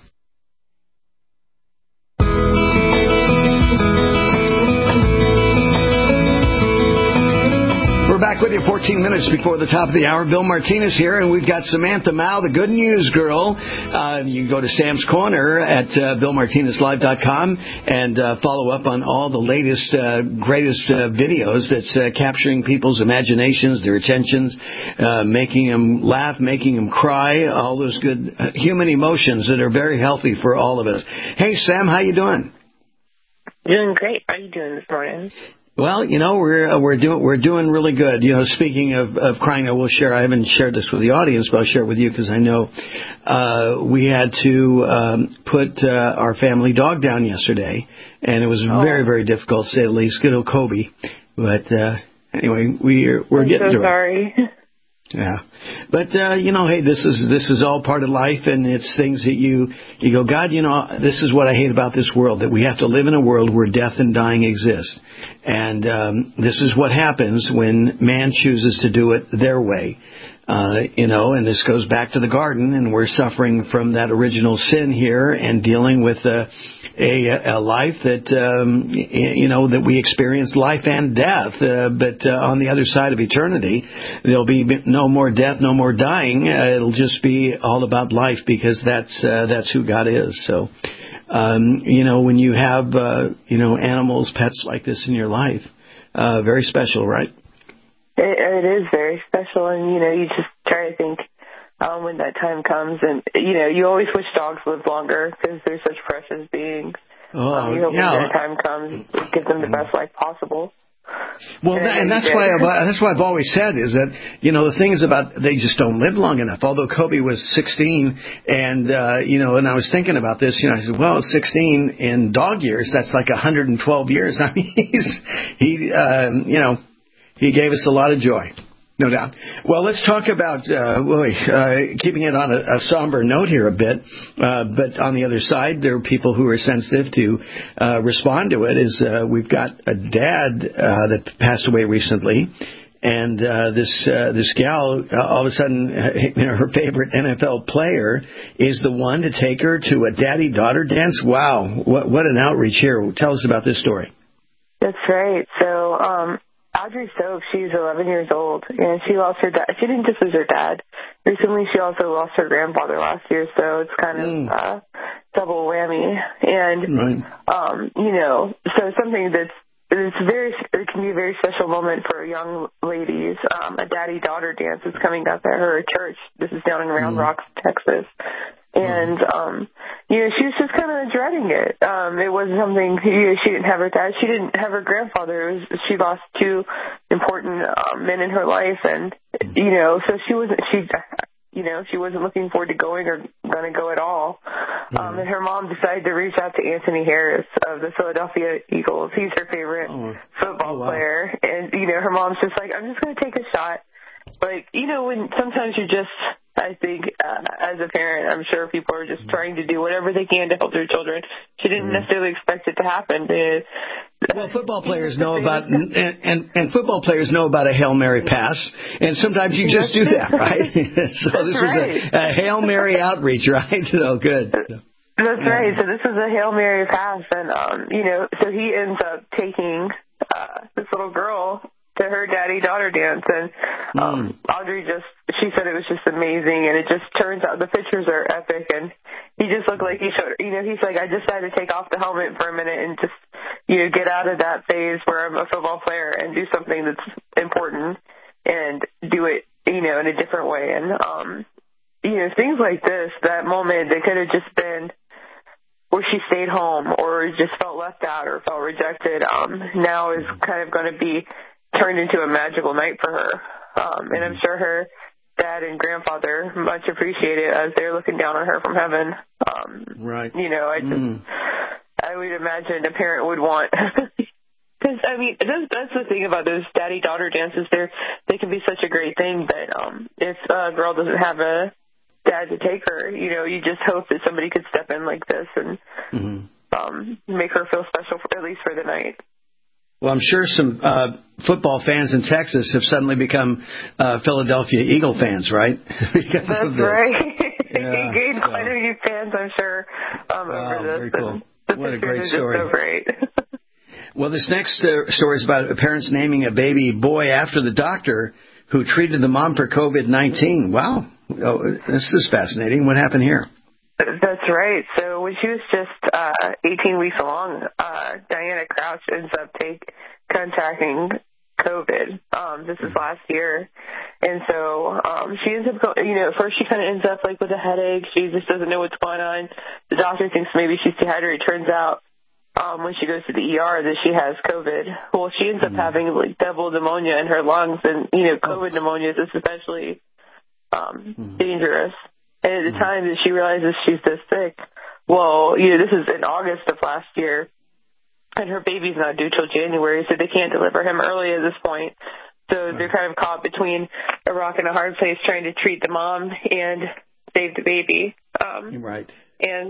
[SPEAKER 13] We're back with you fourteen minutes before the top of the hour. Bill Martinez here, and we've got Samantha Mao, the good news girl. Uh, you can go to Sam's Corner at uh, bill martinez live dot com and uh, follow up on all the latest, uh, greatest uh, videos that's uh, capturing people's imaginations, their attentions, uh, making them laugh, making them cry, all those good uh, human emotions that are very healthy for all of us. Hey, Sam, how you doing?
[SPEAKER 26] Doing great. How are you doing this morning?
[SPEAKER 13] Well, you know, we're uh, we're doing we're doing really good. You know, speaking of, of crying, I will share. I haven't shared this with the audience, but I'll share it with you because I know uh, we had to um, put uh, our family dog down yesterday, and it was oh. very very difficult, to say the least. Good old Kobe, but uh, anyway, we're we're
[SPEAKER 26] I'm
[SPEAKER 13] getting
[SPEAKER 26] so
[SPEAKER 13] to
[SPEAKER 26] sorry.
[SPEAKER 13] it. Yeah, but uh, you know, hey, this is this is all part of life, and it's things that you you go, God, you know, this is what I hate about this world, that we have to live in a world where death and dying exist, and um, this is what happens when man chooses to do it their way. Uh, you know, and this goes back to the garden, and we're suffering from that original sin here and dealing with a, a, a life that, um, you know, that we experience life and death. Uh, but uh, on the other side of eternity, there'll be no more death, no more dying. Uh, it'll just be all about life because that's uh, that's who God is. So, um, you know, when you have, uh, you know, animals, pets like this in your life, uh, very special, right?
[SPEAKER 26] It, it is very special, and, you know, you just try to think um, when that time comes. And, you know, you always wish dogs lived longer because they're such precious beings.
[SPEAKER 13] Oh,
[SPEAKER 26] um, you hope
[SPEAKER 13] yeah.
[SPEAKER 26] when that time comes, give them the best life possible.
[SPEAKER 13] Well,
[SPEAKER 26] and,
[SPEAKER 13] that, and that's why I've, that's why I've always said is that, you know, the thing is about they just don't live long enough. Although Kobe was sixteen, and uh, you know, and I was thinking about this, you know, I said, well, sixteen in dog years, that's like one hundred twelve years. I mean, he's he, um, you know. He gave us a lot of joy, no doubt. Well, let's talk about, uh, Louis, uh, keeping it on a, a somber note here a bit, uh, but on the other side, there are people who are sensitive to uh, respond to it. Is uh, we've got a dad uh, that passed away recently, and uh, this uh, this gal, uh, all of a sudden, uh, you know, her favorite N F L player is the one to take her to a daddy-daughter dance. Wow, what, what an outreach here. Tell us about this story.
[SPEAKER 26] That's right. So, um... Audrey Stokes, she's eleven years old, and she lost her dad. She didn't just lose her dad. Recently, she also lost her grandfather last year, so it's kind of mm. uh, double whammy. And,
[SPEAKER 13] right.
[SPEAKER 26] um, you know, so something that's it's very it can be a very special moment for young ladies. Um, a daddy-daughter dance is coming up at her church. This is down in Round mm. Rock, Texas. And, um, you know, she was just kind of dreading it. Um, it wasn't something, you know, she didn't have her dad. She didn't have her grandfather. It was, she lost two important uh, men in her life. And, you know, so she wasn't, she, you know, she wasn't looking forward to going or going to go at all. Mm-hmm. Um, and her mom decided to reach out to Anthony Harris of the Philadelphia Eagles. He's her favorite oh. football oh, wow. player. And, you know, her mom's just like, I'm just going to take a shot. Like, you know, when sometimes you just, I think, uh, as a parent, I'm sure people are just trying to do whatever they can to help their children. She didn't mm-hmm. necessarily expect it to happen. It,
[SPEAKER 13] well, football players know about, and, and, and football players know about a Hail Mary pass, and sometimes you just do that, right? so
[SPEAKER 26] That's
[SPEAKER 13] this
[SPEAKER 26] right.
[SPEAKER 13] was a, a Hail Mary outreach, right? So good.
[SPEAKER 26] That's right. So this was a Hail Mary pass, and, um, you know, so he ends up taking uh, this little girl to her daddy-daughter dance, and um, mm. Audrey just, she said it was just amazing, and it just turns out the pictures are epic, and he just looked like he showed, you know, he's like, I just had to take off the helmet for a minute and just, you know, get out of that phase where I'm a football player and do something that's important and do it, you know, in a different way. And, um, you know, things like this, that moment, they could have just been where she stayed home or just felt left out or felt rejected, um, now is kind of going to be turned into a magical night for her. Um, and I'm sure her dad and grandfather much appreciate it as they're looking down on her from heaven. Um,
[SPEAKER 13] right.
[SPEAKER 26] You know, I just, mm. I would imagine a parent would want, because, I mean, that's, that's the thing about those daddy-daughter dances. They're, they can be such a great thing, but um, if a girl doesn't have a dad to take her, you know, you just hope that somebody could step in like this and mm-hmm. um, make her feel special, for, at least for the night.
[SPEAKER 13] Well, I'm sure some uh, football fans in Texas have suddenly become uh, Philadelphia Eagle fans, right? because
[SPEAKER 26] That's
[SPEAKER 13] of this.
[SPEAKER 26] right.
[SPEAKER 13] Yeah,
[SPEAKER 26] he gained
[SPEAKER 13] so.
[SPEAKER 26] quite a few fans, I'm sure, um,
[SPEAKER 13] wow,
[SPEAKER 26] over this.
[SPEAKER 13] Very cool.
[SPEAKER 26] The
[SPEAKER 13] what a great story.
[SPEAKER 26] So great.
[SPEAKER 13] Well, this next uh, story is about parents naming a baby boy after the doctor who treated the mom for COVID nineteen. Wow. Oh, this is fascinating. What happened here?
[SPEAKER 26] That's right. So when she was just uh, eighteen weeks along, uh, Diana Crouch ends up take, contracting COVID. Um, this is last year. And so um, she ends up, go- you know, first she kind of ends up like with a headache. She just doesn't know what's going on. The doctor thinks maybe she's dehydrated. It turns out um, when she goes to the E R that she has COVID. Well, she ends up mm-hmm. having like double pneumonia in her lungs. And, you know, COVID oh. pneumonia is especially um, mm-hmm. dangerous. And at the time that she realizes she's this sick, well, you know, this is in August of last year, and her baby's not due till January, so they can't deliver him early at this point. So right. they're kind of caught between a rock and a hard place trying to treat the mom and save the baby. Um,
[SPEAKER 13] right.
[SPEAKER 26] And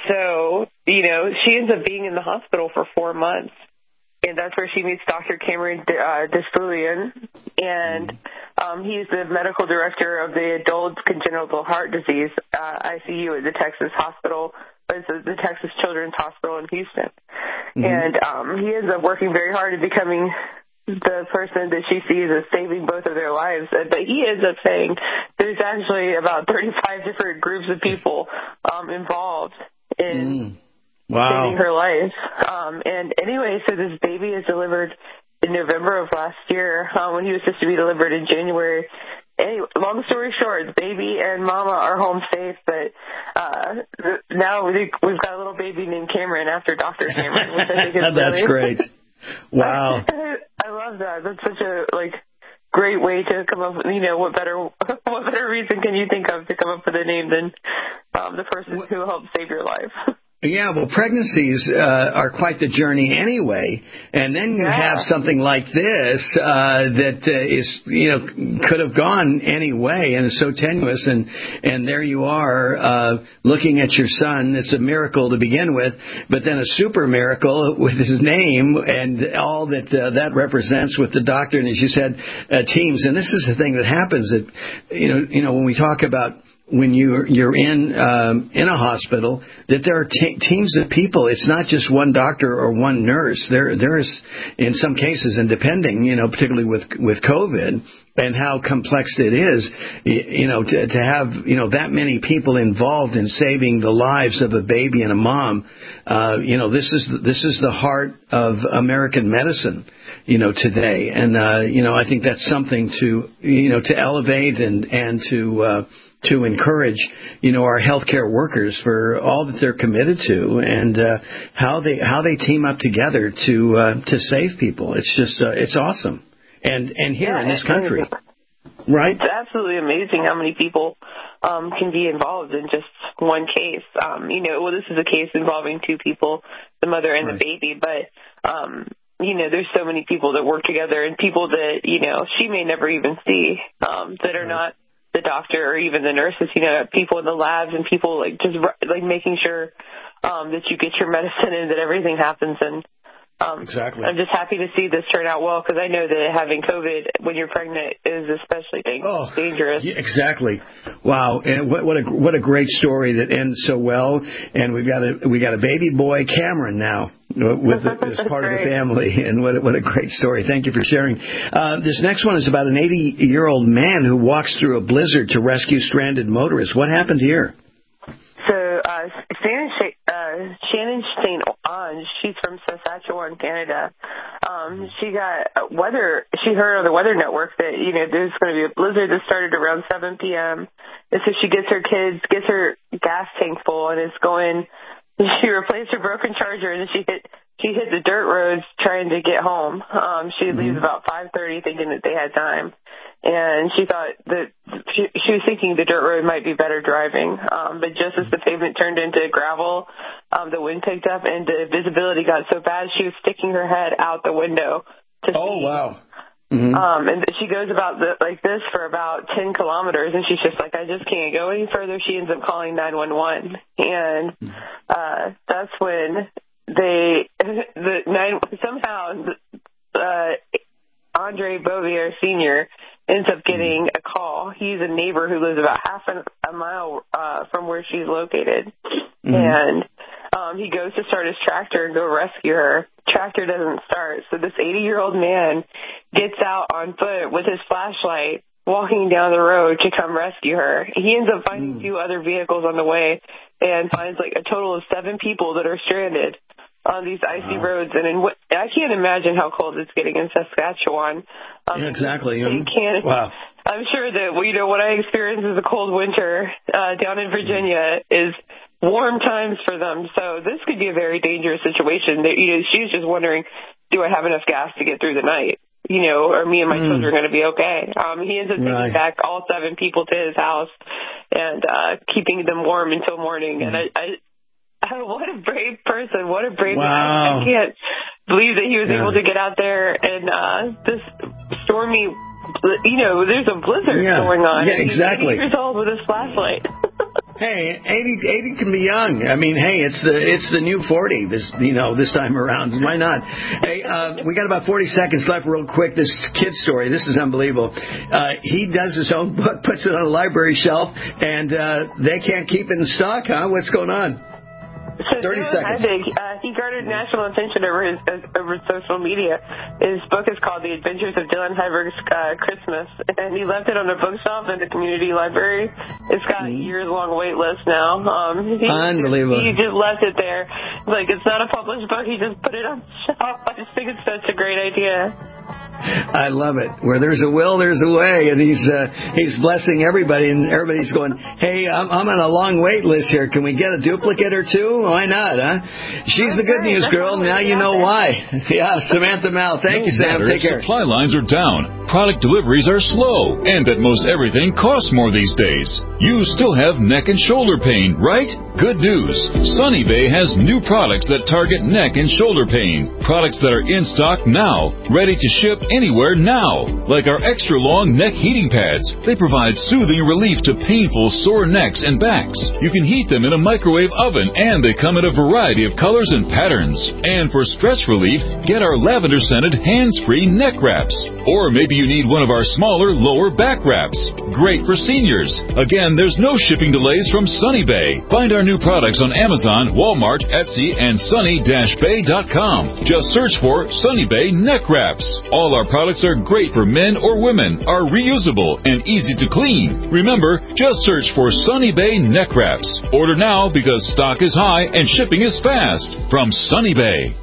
[SPEAKER 26] so, you know, she ends up being in the hospital for four months. And that's where she meets Doctor Cameron uh, Despulian, and um, he's the medical director of the Adult Congenital Heart Disease uh, I C U at the Texas Hospital, it's the Texas Children's Hospital in Houston. Mm-hmm. And um, he ends up working very hard at becoming the person that she sees as saving both of their lives. But he ends up saying there's actually about thirty-five different groups of people um, involved in... Mm.
[SPEAKER 13] Wow.
[SPEAKER 26] Saving her life. Um, and anyway, so this baby is delivered in November of last year uh, when he was supposed to be delivered in January. Anyway, long story short, the baby and mama are home safe, but uh, now we've got a little baby named Cameron after Doctor Cameron, which I think is
[SPEAKER 13] That's
[SPEAKER 26] really...
[SPEAKER 13] great. Wow.
[SPEAKER 26] I love that. That's such a, like, great way to come up with, you know, what better what better reason can you think of to come up with a name than um, the person who helped save your life?
[SPEAKER 13] Yeah, well, pregnancies uh, are quite the journey anyway, and then you yeah. have something like this uh, that uh, is, you know, could have gone any way, and is so tenuous, and and there you are uh, looking at your son. It's a miracle to begin with, but then a super miracle with his name and all that uh, that represents with the doctor, and as you said, uh, teams. And this is the thing that happens that, you know, you know, when we talk about when you're, you're in um, in a hospital, that there are te- teams of people. It's not just one doctor or one nurse. There, there's in some cases, and depending, you know, particularly with with COVID and how complex it is, you know, to, to have, you know, that many people involved in saving the lives of a baby and a mom. Uh, you know, this is this is the heart of American medicine, you know, today, and uh, you know, I think that's something to, you know, to elevate and and to uh, to encourage, you know, our healthcare workers for all that they're committed to, and uh, how they how they team up together to uh, to save people. It's just uh, it's awesome, and and here
[SPEAKER 26] yeah,
[SPEAKER 13] in this country, right?
[SPEAKER 26] It's absolutely amazing how many people um, can be involved in just one case. Um, you know, well, this is a case involving two people, the mother and right. the baby, but. Um, You know, there's so many people that work together and people that, you know, she may never even see um, that are not the doctor or even the nurses, you know, people in the labs and people like just like making sure um, that you get your medicine and that everything happens. And um,
[SPEAKER 13] exactly.
[SPEAKER 26] I'm just happy to see this turn out well because I know that having COVID when you're pregnant is especially dang-
[SPEAKER 13] oh,
[SPEAKER 26] dangerous.
[SPEAKER 13] Yeah, exactly. Wow. And what, what a what a great story that ends so well. And we've got a we got a baby boy, Cameron, now. With the, as part of the family, and what a, what a great story. Thank you for sharing. Uh, this next one is about an eighty-year-old man who walks through a blizzard to rescue stranded motorists. What happened here?
[SPEAKER 26] So uh, Shannon, uh, Shannon Saint Ange, she's from Saskatchewan, Canada. Um, she got weather. She heard on the Weather Network that you know there's going to be a blizzard that started around seven p.m. And so she gets her kids, gets her gas tank full, and is going. She replaced her broken charger, and she hit she hit the dirt roads trying to get home. Um, she leaves mm-hmm. about five thirty, thinking that they had time, and she thought that she, she was thinking the dirt road might be better driving. Um, but just as the pavement turned into gravel, um, the wind picked up, and the visibility got so bad she was sticking her head out the window to
[SPEAKER 13] oh,
[SPEAKER 26] see.
[SPEAKER 13] wow. Mm-hmm.
[SPEAKER 26] Um, and she goes about the, like this for about ten kilometers, and she's just like, I just can't go any further. She ends up calling nine one one, and uh, that's when they the nine somehow uh, Andre Bouvier Senior ends up getting a call. He's a neighbor who lives about half an, a mile uh, from where she's located, mm-hmm. and um, he goes to start his tractor and go rescue her. Tractor doesn't start, so this eighty-year-old man gets out on foot with his flashlight, walking down the road to come rescue her. He ends up finding mm. two other vehicles on the way and finds like a total of seven people that are stranded on these icy wow. roads. And in what, I can't imagine how cold it's getting in Saskatchewan. Um,
[SPEAKER 13] yeah, exactly.
[SPEAKER 26] You can't,
[SPEAKER 13] wow.
[SPEAKER 26] I'm sure that, you know, what I experience as a cold winter uh, down in Virginia is warm times for them. So this could be a very dangerous situation. That, you know, she's just wondering, do I have enough gas to get through the night? You know, are me and my mm. children going to be okay? Um, he ends up taking
[SPEAKER 13] right.
[SPEAKER 26] back all seven people to his house and uh, keeping them warm until morning. Mm. And I, I, I, what a brave person! What a brave
[SPEAKER 13] wow.
[SPEAKER 26] man! I can't believe that he was
[SPEAKER 13] yeah.
[SPEAKER 26] able to get out there and uh, this stormy. You know, there's a blizzard
[SPEAKER 13] yeah.
[SPEAKER 26] going on.
[SPEAKER 13] Yeah, exactly.
[SPEAKER 26] He's eighty years old with his flashlight.
[SPEAKER 13] Hey, eighty, eighty can be young. I mean, hey, it's the it's the new forty. This you know this time around. Why not? Hey, uh, we got about forty seconds left. Real quick, this kid story. This is unbelievable. Uh, he does his own book, puts it on a library shelf, and uh, they can't keep it in stock, huh? What's going on?
[SPEAKER 26] So
[SPEAKER 13] thirty seconds.
[SPEAKER 26] Heidig, uh, he garnered national attention over his uh, over social media. His book is called The Adventures of Dylan Heiberg's uh, Christmas, and he left it on a bookshelf in the community library. It's got a years-long wait list now. Um, he,
[SPEAKER 13] Unbelievable.
[SPEAKER 26] He just left it there. Like, it's not a published book. He just put it on the shelf. I just think it's such a great idea.
[SPEAKER 13] I love it. Where there's a will, there's a way, and he's uh, he's blessing everybody, and everybody's going, hey, I'm, I'm on a long wait list here. Can we get a duplicate or two? Why not, huh? She's the good news girl. Now you know why. Yeah, Samantha Mal. Thank
[SPEAKER 2] no
[SPEAKER 13] you, Sam. Take care.
[SPEAKER 2] Supply lines are down. Product deliveries are slow, and that most everything costs more these days. You still have neck and shoulder pain, right? Good news. Sunny Bay has new products that target neck and shoulder pain. Products that are in stock now, ready to ship anywhere now. Like our extra long neck heating pads. They provide soothing relief to painful sore necks and backs. You can heat them in a microwave oven, and they come in a variety of colors and patterns. And for stress relief, get our lavender scented hands-free neck wraps. Or maybe you need one of our smaller lower back wraps. Great for seniors. Again, there's no shipping delays from Sunny Bay. Find our new products on Amazon, Walmart, Etsy, and sunny dash bay dot com. Just search for Sunny Bay neck wraps. All our products are great for men or women, are reusable, and easy to clean. Remember, just search for Sunny Bay neck wraps. Order now because stock is high and shipping is fast. From Sunny Bay.